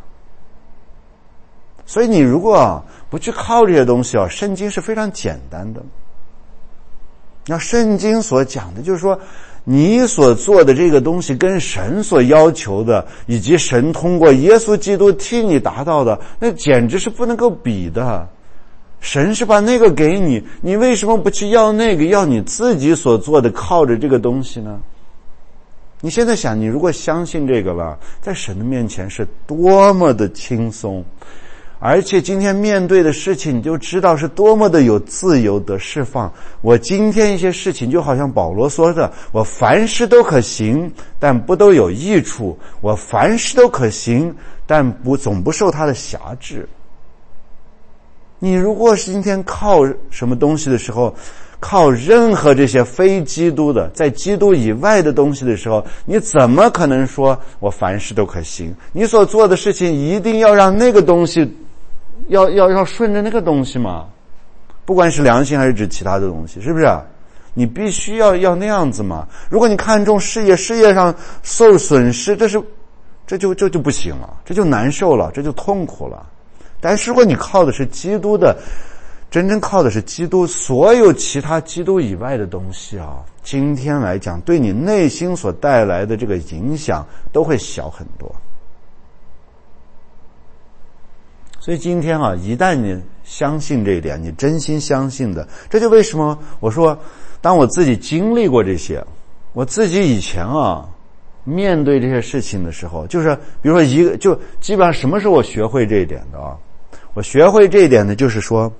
所以你如果不去靠这些东西圣经是非常简单的。那圣经所讲的就是说，你所做的这个东西跟神所要求的，以及神通过耶稣基督替你达到的，那简直是不能够比的。神是把那个给你，你为什么不去要那个，要你自己所做的，靠着这个东西呢？你现在想，你如果相信这个了，在神的面前是多么的轻松，而且今天面对的事情，你就知道是多么的有自由的释放。我今天一些事情，就好像保罗说的，我凡事都可行，但不都有益处；我凡事都可行，但总不受他的辖制。你如果是今天靠什么东西的时候，靠任何这些非基督的，在基督以外的东西的时候，你怎么可能说我凡事都可行？你所做的事情一定要让那个东西要顺着那个东西嘛，不管是良心还是指其他的东西，是不是？你必须要那样子嘛。如果你看重事业上受损失，这就不行了，这就难受了，这就痛苦了。但是如果你靠的是基督的，真正靠的是基督，所有其他基督以外的东西今天来讲对你内心所带来的这个影响都会小很多。所以今天一旦你相信这一点，你真心相信的，这就为什么我说，当我自己经历过这些，我自己以前面对这些事情的时候，就是比如说就基本上什么时候我学会这一点的我学会这一点的就是说，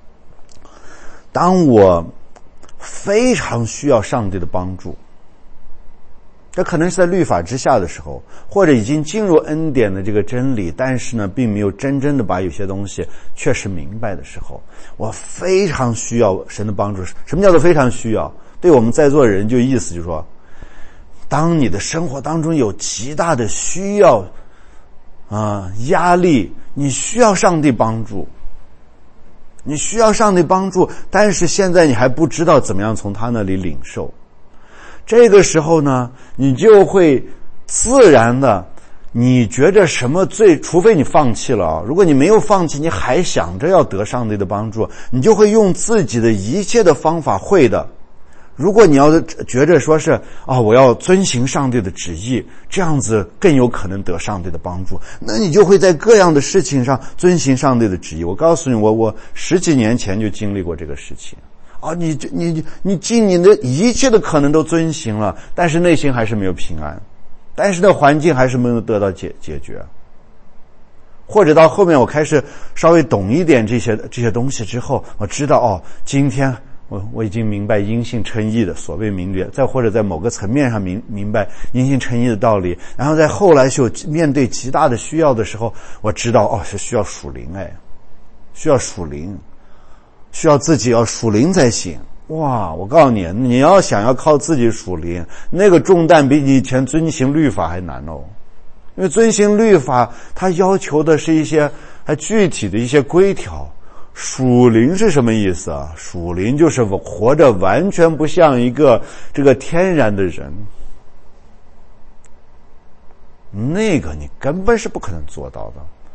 当我非常需要上帝的帮助，这可能是在律法之下的时候，或者已经进入恩典的这个真理，但是呢并没有真正的把有些东西确实明白的时候，我非常需要神的帮助。什么叫做非常需要？对我们在座的人就意思就是说，当你的生活当中有极大的需要压力，你需要上帝帮助，你需要上帝帮助，但是现在你还不知道怎么样从他那里领受。这个时候呢，你就会自然的，你觉着什么除非你放弃了如果你没有放弃，你还想着要得上帝的帮助，你就会用自己的一切的方法会的。如果你要觉着说是我要遵行上帝的旨意，这样子更有可能得上帝的帮助，那你就会在各样的事情上遵行上帝的旨意。我告诉你，我10几年前就经历过这个事情你尽你的一切的可能都遵行了，但是内心还是没有平安，但是那环境还是没有得到解决。或者到后面我开始稍微懂一点这些东西之后，我知道今天我已经明白因信称义的所谓明理，再或者在某个层面上明白因信称义的道理，然后在后来就面对极大的需要的时候，我知道是需要属灵需要属灵，需要自己要属灵才行。哇，我告诉你，你要想要靠自己属灵，那个重担比你以前遵行律法还难因为遵行律法它要求的是一些还具体的一些规条。属灵是什么意思属灵就是活着完全不像一个这个天然的人，那个你根本是不可能做到的。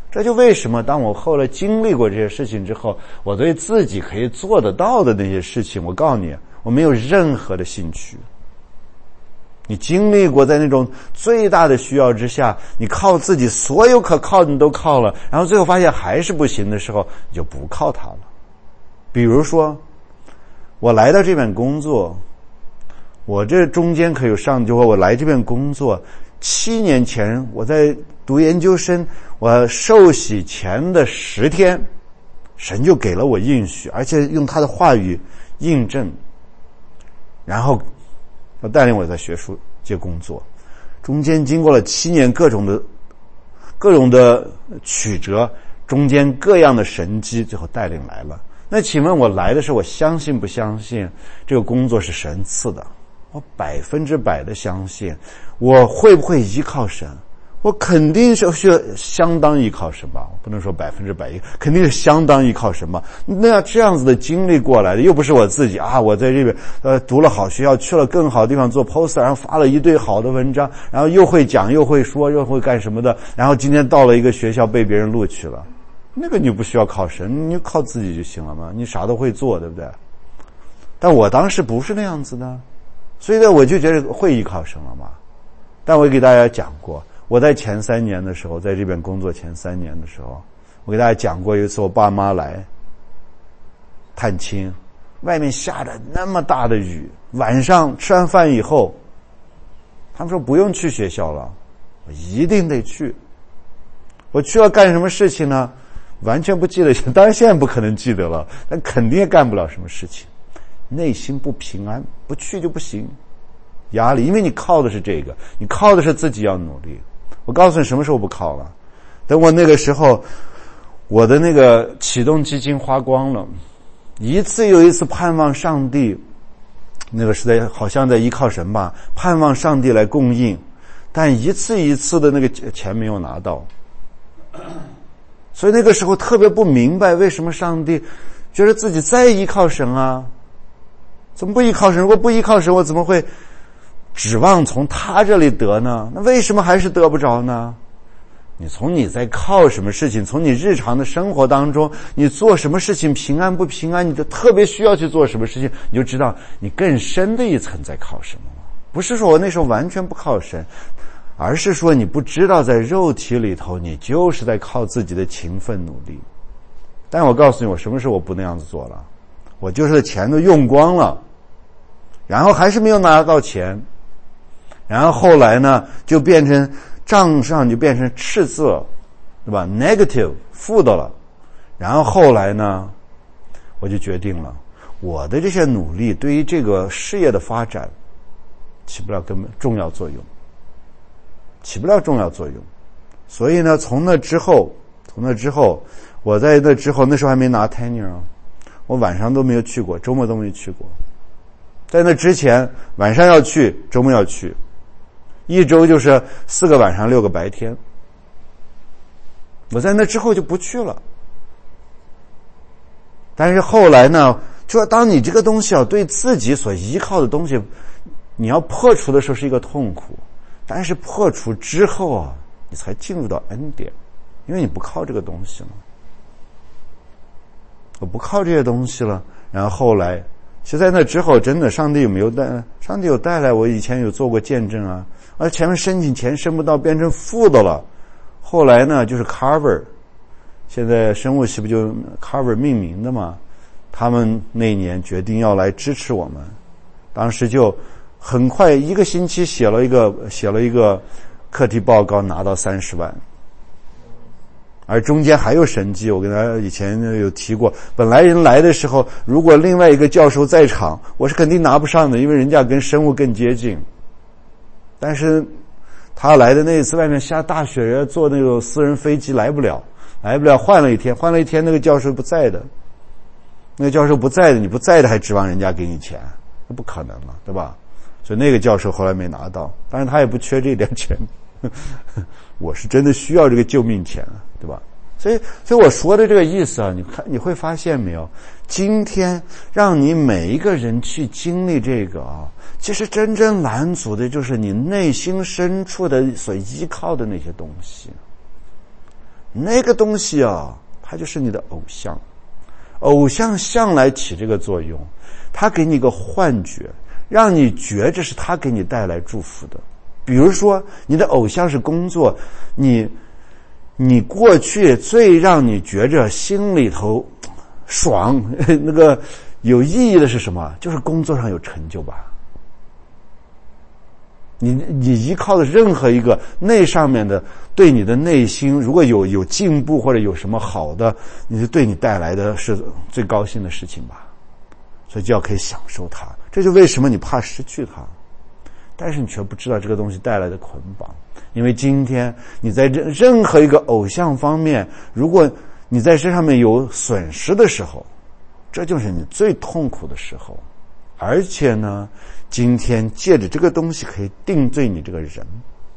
这就为什么当我后来经历过这些事情之后，我对自己可以做得到的那些事情，我告诉你，我没有任何的兴趣。你经历过在那种最大的需要之下，你靠自己所有可靠的你都靠了，然后最后发现还是不行的时候，你就不靠它了。比如说我来到这边工作，我这中间可以有上帝，我来这边工作7年前我在读研究生，我受洗前的10天，神就给了我应许，而且用他的话语印证，然后要带领我在学术界工作。中间经过了7年各种的曲折，中间各样的神迹，最后带领来了。那请问我来的时候，我相信不相信这个工作是神赐的？我100%的相信。我会不会依靠神？我肯定是相当依靠神吧，我不能说100%，肯定是相当依靠神吧。那这样子的经历过来的，又不是我自己啊，我在这边读了好学校，去了更好的地方做 poster， 然后发了一堆好的文章，然后又会讲又会说又会干什么的，然后今天到了一个学校被别人录取了，那个你不需要靠神，你靠自己就行了嘛，你啥都会做，对不对？但我当时不是那样子的，所以呢我就觉得会依靠神了嘛。但我也给大家讲过，我在前3年的时候，在这边工作前3年的时候，我给大家讲过，有一次我爸妈来探亲，外面下着那么大的雨，晚上吃完饭以后，他们说不用去学校了，我一定得去。我去了干什么事情呢？完全不记得，当然现在不可能记得了，但肯定也干不了什么事情。内心不平安，不去就不行。压力，因为你靠的是这个，你靠的是自己要努力。我告诉你什么时候不靠了，等我那个时候我的那个启动基金花光了，一次又一次盼望上帝，那个时代好像在依靠神吧，盼望上帝来供应，但一次一次的那个钱没有拿到，所以那个时候特别不明白为什么上帝觉得自己在依靠神啊，怎么不依靠神？如果不依靠神，我怎么会指望从他这里得呢？那为什么还是得不着呢？你从你在靠什么事情，从你日常的生活当中，你做什么事情平安不平安，你就特别需要去做什么事情，你就知道你更深的一层在靠什么了。不是说我那时候完全不靠神，而是说你不知道在肉体里头，你就是在靠自己的勤奋努力。但我告诉你，我什么时候我不那样子做了？我就是钱都用光了，然后还是没有拿到钱，然后后来呢就变成账上就变成赤字了，对吧？ negative 负的了。然后后来呢我就决定了，我的这些努力对于这个事业的发展起不了根本重要作用，起不了重要作用。所以呢从那之后我在那之后，那时候还没拿 tenure 啊，我晚上都没有去过，周末都没去过。在那之前晚上要去，周末要去，一周就是4个晚上6个白天。我在那之后就不去了。但是后来呢，就当你这个东西对自己所依靠的东西你要破除的时候是一个痛苦，但是破除之后你才进入到恩典，因为你不靠这个东西了，我不靠这些东西了。然后后来其实在那之后真的上帝有带来，我以前有做过见证啊，而前面申请钱申不到变成负的了。后来呢就是 Carver， 现在生物系不就 Carver 命名的嘛，他们那年决定要来支持我们，当时就很快1个星期写了一个课题报告，拿到30万。而中间还有神迹，我跟大家以前有提过，本来人来的时候如果另外一个教授在场，我是肯定拿不上的，因为人家跟生物更接近。但是他来的那一次外面下大雪，坐那种私人飞机来不了，换了一天那个教授不在的，你不在的还指望人家给你钱，那不可能了，对吧？所以那个教授后来没拿到，当然他也不缺这点钱，我是真的需要这个救命钱，对吧？所以我说的这个意思你会发现没有，今天让你每一个人去经历这个其实真正拦阻的就是你内心深处的所依靠的那些东西。 那个东西啊，它就是你的偶像。偶像向来起这个作用，它给你一个幻觉，让你觉着是它给你带来祝福的。比如说你的偶像是工作，你过去最让你觉着心里头爽那个有意义的是什么？就是工作上有成就吧。你依靠的任何一个那上面的对你的内心如果有进步或者有什么好的，你就对你带来的是最高兴的事情吧。所以就要可以享受它，这就为什么你怕失去它，但是你却不知道这个东西带来的捆绑。因为今天你在任何一个偶像方面，如果你在这上面有损失的时候，这就是你最痛苦的时候。而且呢，今天借着这个东西可以定罪你这个人。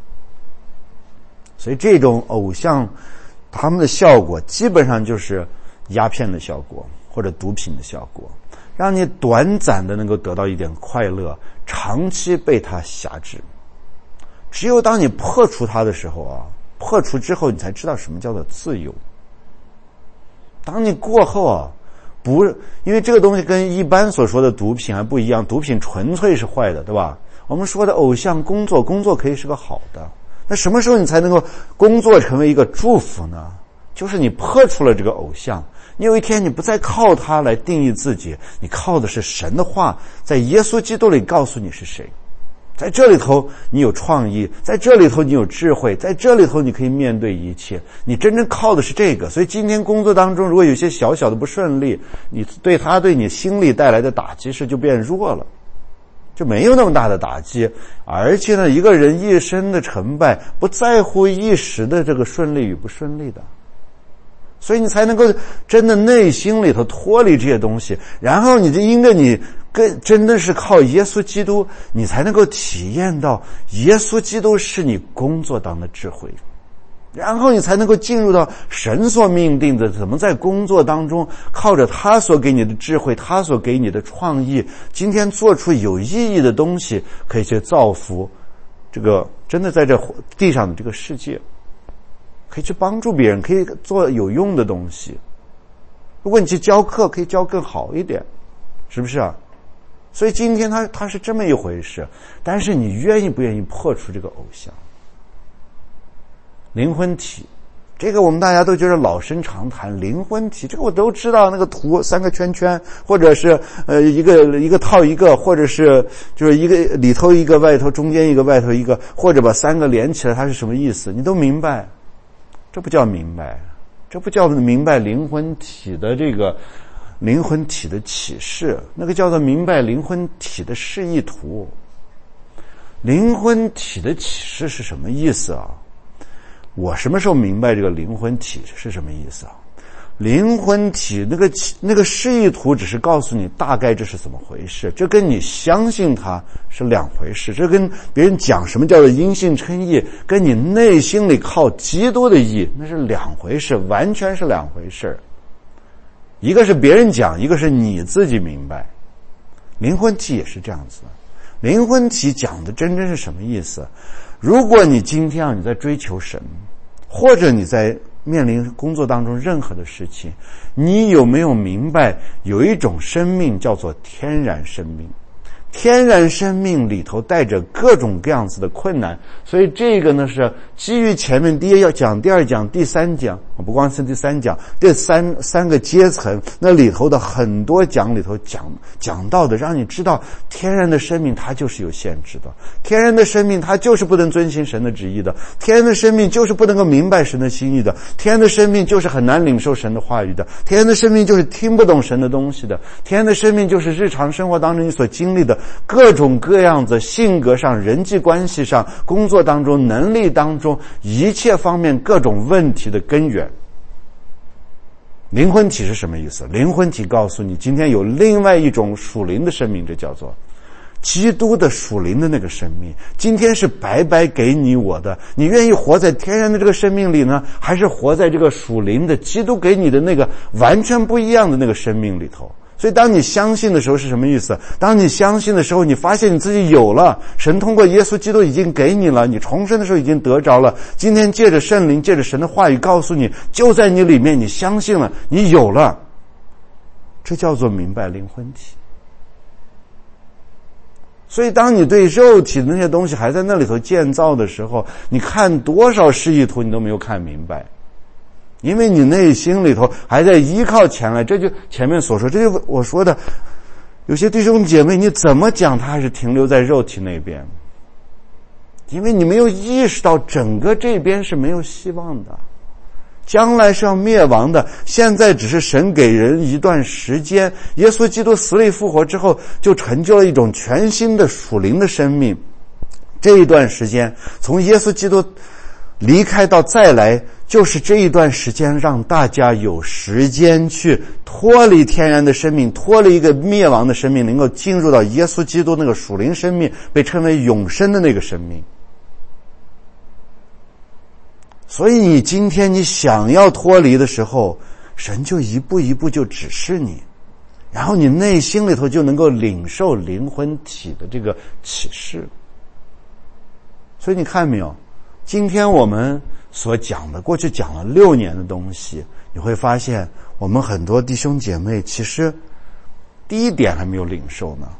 所以这种偶像他们的效果基本上就是鸦片的效果或者毒品的效果，让你短暂的能够得到一点快乐，长期被它辖制。只有当你破除它的时候啊，破除之后你才知道什么叫做自由。当你过后啊，不是因为这个东西跟一般所说的毒品还不一样，毒品纯粹是坏的，对吧？我们说的偶像工作可以是个好的。那什么时候你才能够工作成为一个祝福呢？就是你破除了这个偶像，你有一天你不再靠它来定义自己，你靠的是神的话，在耶稣基督里告诉你是谁。在这里头你有创意，在这里头你有智慧，在这里头你可以面对一切，你真正靠的是这个。所以今天工作当中如果有些小小的不顺利，你对它对你心里带来的打击是就变弱了，就没有那么大的打击。而且呢，一个人一生的成败不在乎一时的这个顺利与不顺利的，所以你才能够真的内心里头脱离这些东西，然后你就因着你真的是靠耶稣基督，你才能够体验到耶稣基督是你工作当的智慧，然后你才能够进入到神所命定的怎么在工作当中靠着他所给你的智慧，他所给你的创意，今天做出有意义的东西，可以去造福这个真的在这地上的这个世界，可以去帮助别人，可以做有用的东西。如果你去教课，可以教更好一点，是不是啊？所以今天它是这么一回事，但是你愿意不愿意破除这个偶像？灵魂体，这个我们大家都觉得老生常谈。灵魂体这个我都知道，那个图三个圈圈，或者是一个套一个，或者是就是一个里头一个外头中间一个外头一个，或者把三个连起来，它是什么意思？你都明白？这不叫明白，这不叫明白灵魂体的这个灵魂体的启示，那个叫做明白灵魂体的示意图。灵魂体的启示是什么意思啊？我什么时候明白这个灵魂体是什么意思啊？灵魂体那个示意图只是告诉你大概这是怎么回事，这跟你相信它是两回事。这跟别人讲什么叫做因信称义，跟你内心里靠基督的义那是两回事，完全是两回事。一个是别人讲，一个是你自己明白。灵魂体也是这样子的。灵魂体讲的真正是什么意思？如果你今天你在追求神，或者你在面临工作当中任何的事情，你有没有明白有一种生命叫做天然生命？天然生命里头带着各种各样子的困难，所以这个呢是基于前面第一讲、第二讲、第三讲，不光是第三讲，第三个阶层那里头的很多讲里头讲到的，让你知道天然的生命它就是有限制的，天然的生命它就是不能遵行神的旨意的，天然的生命就是不能够明白神的心意的，天然的生命就是很难领受神的话语的，天然的生命就是听不懂神的东西的，天然的生命就是日常生活当中你所经历的各种各样子性格上、人际关系上、工作当中、能力当中一切方面各种问题的根源。灵魂体是什么意思？灵魂体告诉你今天有另外一种属灵的生命，这叫做基督的属灵的那个生命，今天是白白给你我的。你愿意活在天然的这个生命里呢，还是活在这个属灵的基督给你的那个完全不一样的那个生命里头？ 所以当你相信的时候是什么意思？当你相信的时候，你发现你自己有了，神通过耶稣基督已经给你了，你重生的时候已经得着了。今天借着圣灵，借着神的话语告诉你，就在你里面，你相信了，你有了。这叫做明白灵魂体。所以当你对肉体的那些东西还在那里头建造的时候，你看多少示意图你都没有看明白，因为你内心里头还在依靠前来。这就前面所说，这就我说的，有些弟兄姐妹你怎么讲他还是停留在肉体那边，因为你没有意识到整个这边是没有希望的，将来是要灭亡的，现在只是神给人一段时间。耶稣基督死里复活之后，就成就了一种全新的属灵的生命。这一段时间，从耶稣基督离开到再来，就是这一段时间让大家有时间去脱离天然的生命，脱离一个灭亡的生命，能够进入到耶稣基督那个属灵生命，被称为永生的那个生命。所以你今天你想要脱离的时候，神就一步一步就指示你，然后你内心里头就能够领受灵魂体的这个启示。所以你看没有，今天我们所讲的，过去讲了6年的东西，你会发现我们很多弟兄姐妹其实第一点还没有领受呢。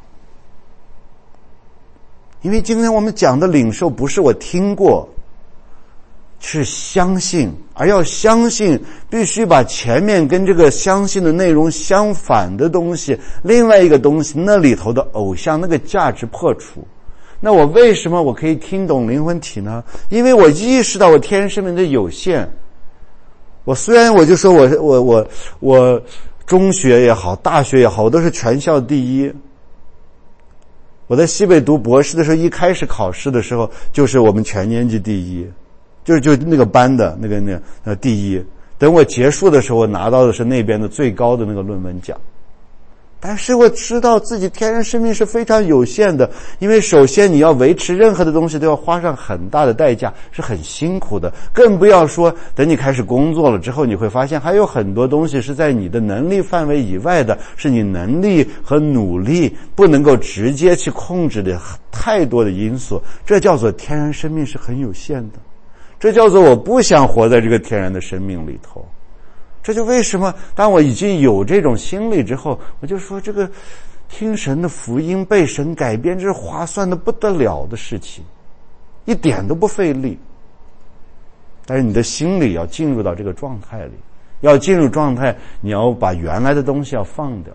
因为今天我们讲的领受不是我听过，是相信，而要相信必须把前面跟这个相信的内容相反的东西，另外一个东西那里头的偶像那个价值破除。那我为什么我可以听懂灵魂体呢？因为我意识到我天然生命的有限。我虽然我就说我中学也好，大学也好，我都是全校第一。我在西北读博士的时候，一开始考试的时候就是我们全年级第一，就那个班的那个第一。等我结束的时候，我拿到的是那边的最高的那个论文奖。但是我知道自己天然生命是非常有限的，因为首先你要维持任何的东西都要花上很大的代价，是很辛苦的。更不要说等你开始工作了之后，你会发现还有很多东西是在你的能力范围以外的，是你能力和努力不能够直接去控制的太多的因素。这叫做天然生命是很有限的，这叫做我不想活在这个天然的生命里头。这就为什么当我已经有这种心理之后，我就说这个听神的福音被神改变，这是划算的不得了的事情，一点都不费力。但是你的心里要进入到这个状态里，要进入状态，你要把原来的东西要放掉。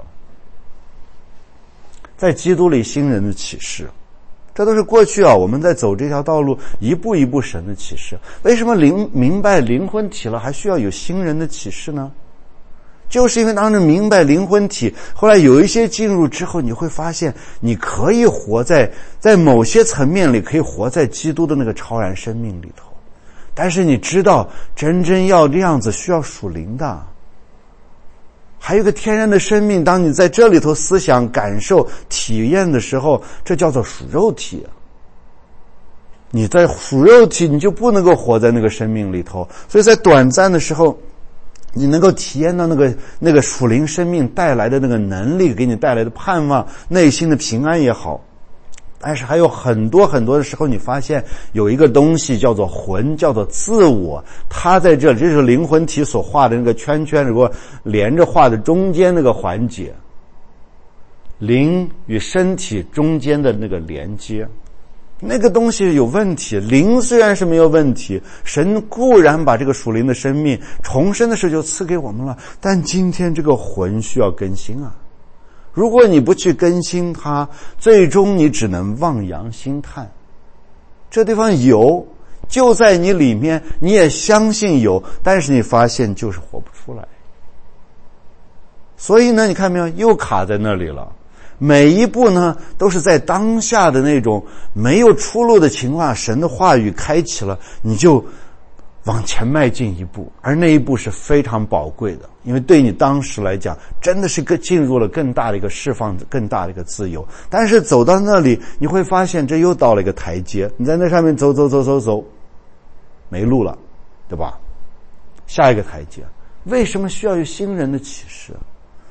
在基督里新人的启示，这都是过去我们在走这条道路一步一步神的启示。为什么明白灵魂体了还需要有新人的启示呢？就是因为当你明白灵魂体，后来有一些进入之后，你会发现你可以活在某些层面里，可以活在基督的那个超然生命里头。但是你知道真正要这样子需要属灵的，还有一个天然的生命，当你在这里头思想感受体验的时候，这叫做属肉体。你在属肉体，你就不能够活在那个生命里头，所以在短暂的时候你能够体验到那个属灵生命带来的那个能力，给你带来的盼望，内心的平安也好。但是还有很多很多的时候，你发现有一个东西叫做魂，叫做自我，它在这里，这是灵魂体所画的那个圈圈，如果连着画的中间那个环节，灵与身体中间的那个连接，那个东西有问题。灵虽然是没有问题，神固然把这个属灵的生命重生的时候就赐给我们了，但今天这个魂需要更新啊。如果你不去更新它，最终你只能望洋兴叹。这地方有，就在你里面，你也相信有，但是你发现就是活不出来。所以呢，你看没有，又卡在那里了。每一步呢，都是在当下的那种没有出路的情况下，神的话语开启了，你就往前迈进一步，而那一步是非常宝贵的，因为对你当时来讲，真的是进入了更大的一个释放，更大的一个自由。但是走到那里，你会发现这又到了一个台阶，你在那上面走，没路了，对吧？下一个台阶，为什么需要有新人的启示？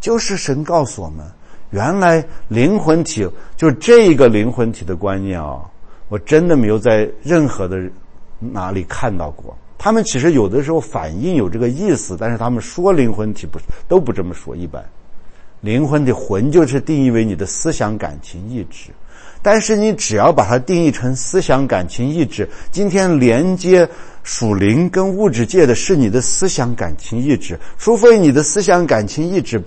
就是神告诉我们，原来灵魂体就是这个灵魂体的观念我真的没有在任何的哪里看到过。他们其实有的时候反映有这个意思，但是他们说灵魂体都不这么说。一般灵魂体魂就是定义为你的思想感情意志，但是你只要把它定义成思想感情意志，今天连接属灵跟物质界的是你的思想感情意志，除非你的思想感情意志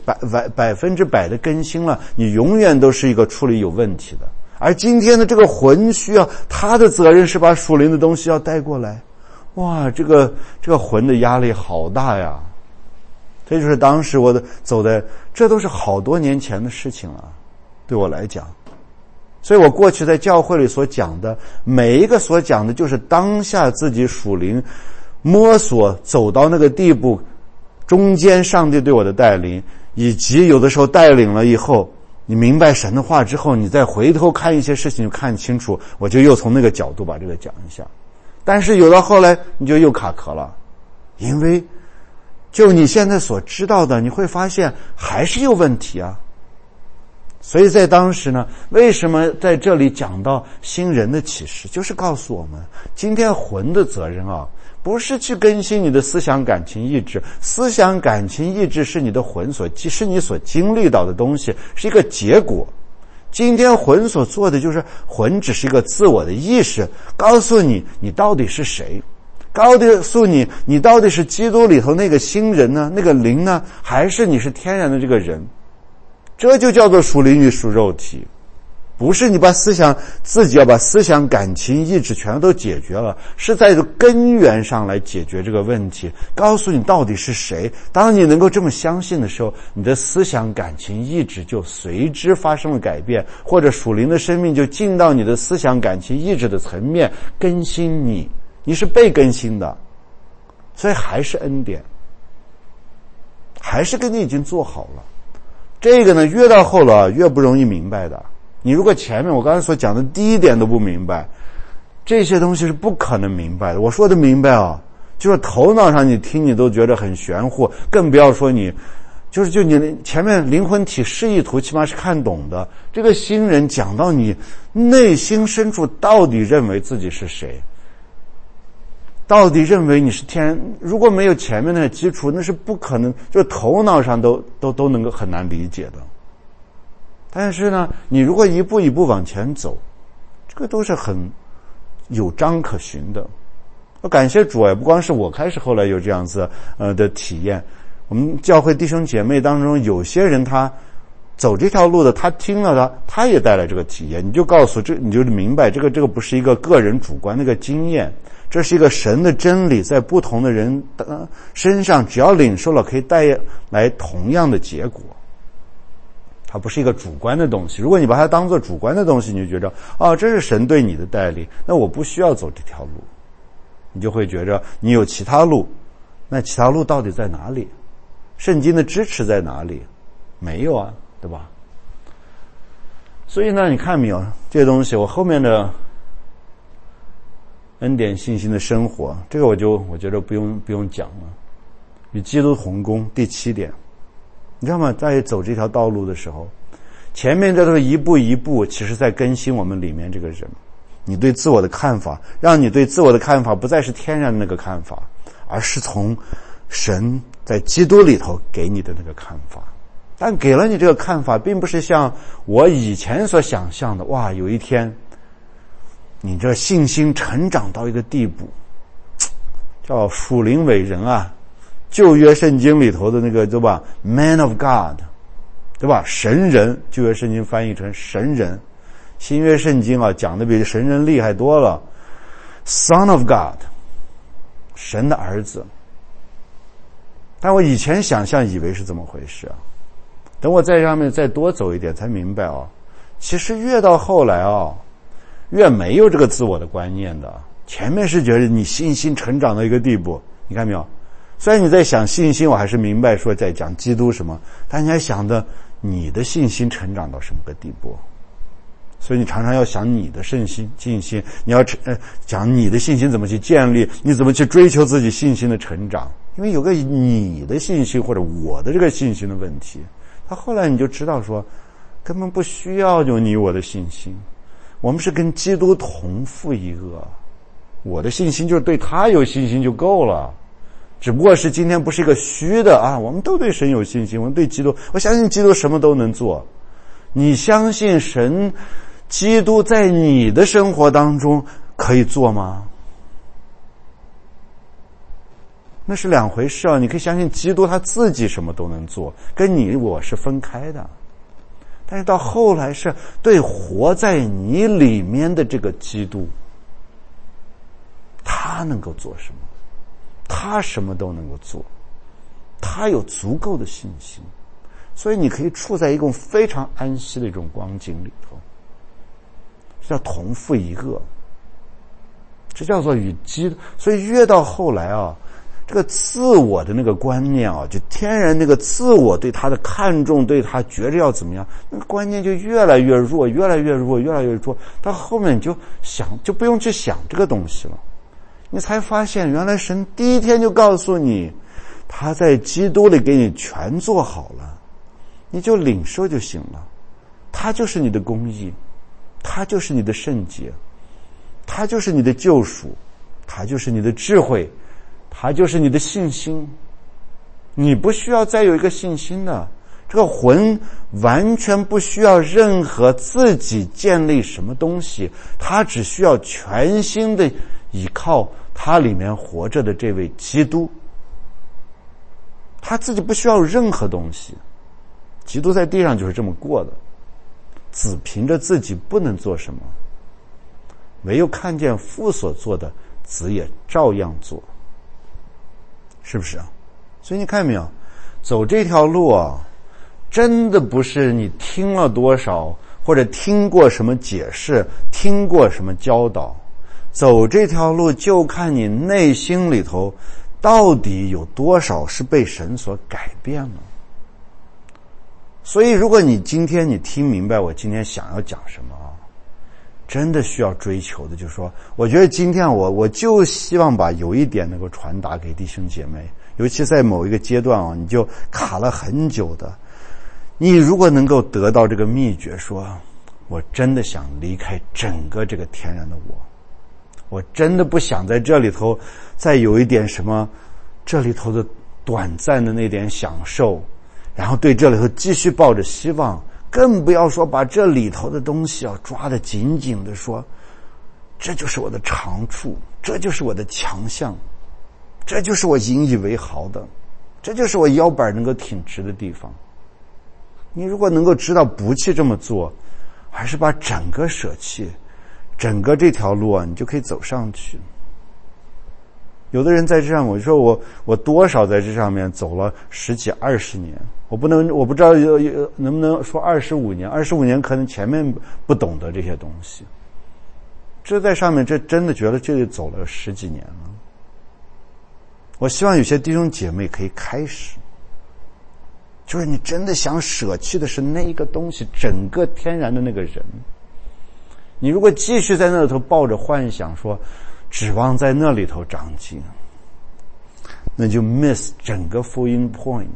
100%的更新了，你永远都是一个处理有问题的。而今天的这个魂需要他的责任是把属灵的东西要带过来。哇，这个魂的压力好大呀！这就是当时我走的，这都是好多年前的事情了，对我来讲。所以我过去在教会里所讲的每一个所讲的就是当下自己属灵摸索走到那个地步，中间上帝对我的带领，以及有的时候带领了以后，你明白神的话之后，你再回头看一些事情就看清楚，我就又从那个角度把这个讲一下。但是有到后来你就又卡壳了，因为就你现在所知道的，你会发现还是有问题啊。所以在当时呢，为什么在这里讲到新人的启示，就是告诉我们今天魂的责任不是去更新你的思想感情意志，思想感情意志是你的魂是你所经历到的东西，是一个结果。今天魂所做的就是魂只是一个自我的意识，告诉你你到底是谁，告诉你你到底是基督里头那个新人呢，那个灵呢，还是你是天然的这个人。这就叫做属灵与属肉体，不是你把自己要把思想感情意志全都解决了，是在根源上来解决这个问题，告诉你到底是谁。当你能够这么相信的时候，你的思想感情意志就随之发生了改变，或者属灵的生命就进到你的思想感情意志的层面，更新你是被更新的。所以还是恩典，还是跟你已经做好了。这个呢，越到后了越不容易明白的。你如果前面我刚才所讲的第一点都不明白，这些东西是不可能明白的。我说的明白就是头脑上你听你都觉得很玄乎，更不要说你就你前面灵魂体示意图起码是看懂的。这个新人讲到你内心深处到底认为自己是谁，到底认为你是天然，如果没有前面那个基础，那是不可能，就头脑上都能够很难理解的。但是呢，你如果一步一步往前走，这个都是很有章可循的。我感谢主，也不光是我开始后来有这样子的体验，我们教会弟兄姐妹当中有些人他走这条路的，他听了他也带来这个体验，你就告诉你就明白这个不是一个个人主观的一个经验，这是一个神的真理，在不同的人身上只要领受了可以带来同样的结果。它不是一个主观的东西，如果你把它当作主观的东西，你就觉着这是神对你的带领，那我不需要走这条路，你就会觉着你有其他路，那其他路到底在哪里？圣经的支持在哪里？没有啊，对吧？所以呢，你看没有这些东西，我后面的恩典信心的生活，这个我觉得不用讲了。与基督同工，第7点，你知道吗？在走这条道路的时候，前面这都是一步一步，其实在更新我们里面这个人。你对自我的看法，让你对自我的看法不再是天然的那个看法，而是从神在基督里头给你的那个看法。但给了你这个看法，并不是像我以前所想象的，哇，有一天你这信心成长到一个地步，叫属灵伟人啊，旧约圣经里头的那个，对吧 Man of God， 对吧，神人，旧约圣经翻译成神人，新约圣经讲的比神人厉害多了， Son of God， 神的儿子。但我以前想象以为是怎么回事啊，等我在上面再多走一点才明白其实越到后来越没有这个自我的观念的。前面是觉得你信心成长到一个地步，你看没有，虽然你在想信心，我还是明白说在讲基督什么，但你还想的你的信心成长到什么个地步。所以你常常要想你的信心，你要讲你的信心怎么去建立，你怎么去追求自己信心的成长。因为有个你的信心或者我的这个信心的问题， 到后来你就知道说，根本不需要有你我的信心，我们是跟基督同负一恶，我的信心就是对他有信心就够了，只不过是今天不是一个虚的啊，我们都对神有信心，我们对基督，我相信基督什么都能做。你相信神基督在你的生活当中可以做吗？那是两回事啊！你可以相信基督他自己什么都能做，跟你我是分开的。但是到后来是对活在你里面的这个基督，他能够做什么？他什么都能够做，他有足够的信心，所以你可以处在一种非常安息的一种光景里头，这叫同负一恶，这叫做与基督。所以越到后来啊，这个自我的那个观念啊，就天然那个自我对他的看重，对他觉着要怎么样，那个观念就越来越弱，越来越弱，越来越弱。到后面你就不用去想这个东西了，你才发现原来神第一天就告诉你，他在基督里给你全做好了，你就领受就行了。他就是你的公义，他就是你的圣洁，他就是你的救赎，他就是你的智慧，他就是你的信心。你不需要再有一个信心的，这个魂完全不需要任何自己建立什么东西，他只需要全心的依靠他里面活着的这位基督，他自己不需要任何东西。基督在地上就是这么过的，子凭着自己不能做什么，唯有看见父所做的，子也照样做，是不是啊？所以你看见没有，走这条路啊，真的不是你听了多少，或者听过什么解释，听过什么教导，走这条路就看你内心里头到底有多少是被神所改变了。所以如果你今天你听明白我今天想要讲什么啊，真的需要追求的就是说，我觉得今天我就希望把有一点能够传达给弟兄姐妹，尤其在某一个阶段啊，你就卡了很久的，你如果能够得到这个秘诀，说我真的想离开整个这个天然的我真的不想在这里头再有一点什么这里头的短暂的那点享受，然后对这里头继续抱着希望，更不要说把这里头的东西啊抓得紧紧的，说这就是我的长处，这就是我的强项，这就是我引以为豪的，这就是我腰板能够挺直的地方。你如果能够知道不去这么做，还是把整个舍弃，整个这条路啊，你就可以走上去。有的人在这上，我说我多少在这上面走了10几20年，我不知道能不能说25年，25年可能前面不懂得这些东西，这在上面这真的觉得这就走了10几年了。我希望有些弟兄姐妹可以开始，就是你真的想舍弃的是那一个东西，整个天然的那个人。你如果继续在那里头抱着幻想，说指望在那里头长进，那就 miss 整个福音 point，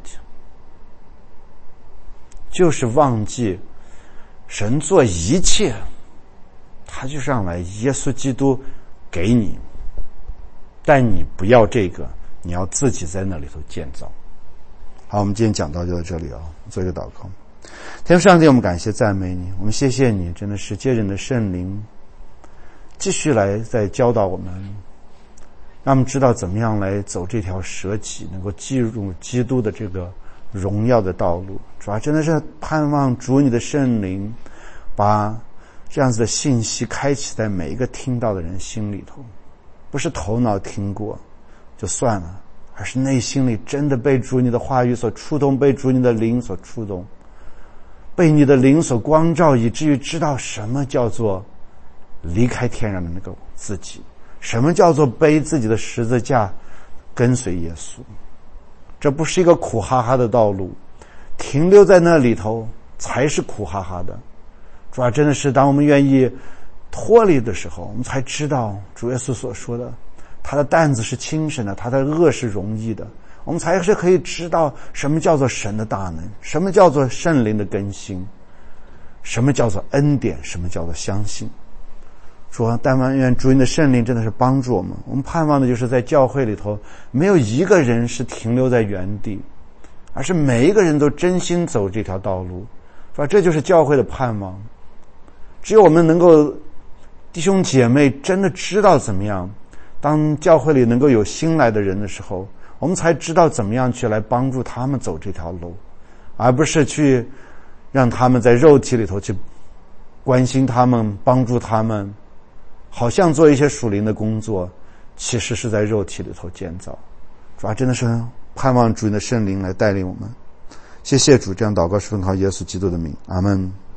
就是忘记神做一切，他就是让来耶稣基督给你，但你不要这个，你要自己在那里头建造。好，我们今天讲到就到这里啊，做一个祷告。天父上帝，我们感谢赞美你，我们谢谢你，真的是借着你的圣灵继续来再教导我们，让我们知道怎么样来走这条舍己，能够进入基督的这个荣耀的道路。主要真的是盼望主你的圣灵把这样子的信息开启在每一个听到的人心里头，不是头脑听过就算了，而是内心里真的被主你的话语所触动，被主你的灵所触动，被你的灵所光照，以至于知道什么叫做离开天然的那个自己，什么叫做背自己的十字架跟随耶稣。这不是一个苦哈哈的道路，停留在那里头才是苦哈哈的。主要真的是当我们愿意脱离的时候，我们才知道主耶稣所说的，他的担子是轻省的，他的恶是容易的。 我们才是可以知道什么叫做神的大能，什么叫做圣灵的更新，什么叫做恩典，什么叫做相信。主啊，但愿主你的圣灵真的是帮助我们。我们盼望的就是在教会里头，没有一个人是停留在原地，而是每一个人都真心走这条道路，是吧？这就是教会的盼望。只有我们能够弟兄姐妹真的知道怎么样，当教会里能够有新来的人的时候，我们才知道怎么样去来帮助他们走这条路，而不是去让他们在肉体里头去关心他们，帮助他们，好像做一些属灵的工作，其实是在肉体里头建造。主要真的是盼望主你的圣灵来带领我们。谢谢主，这样祷告是奉靠耶稣基督的名，阿们。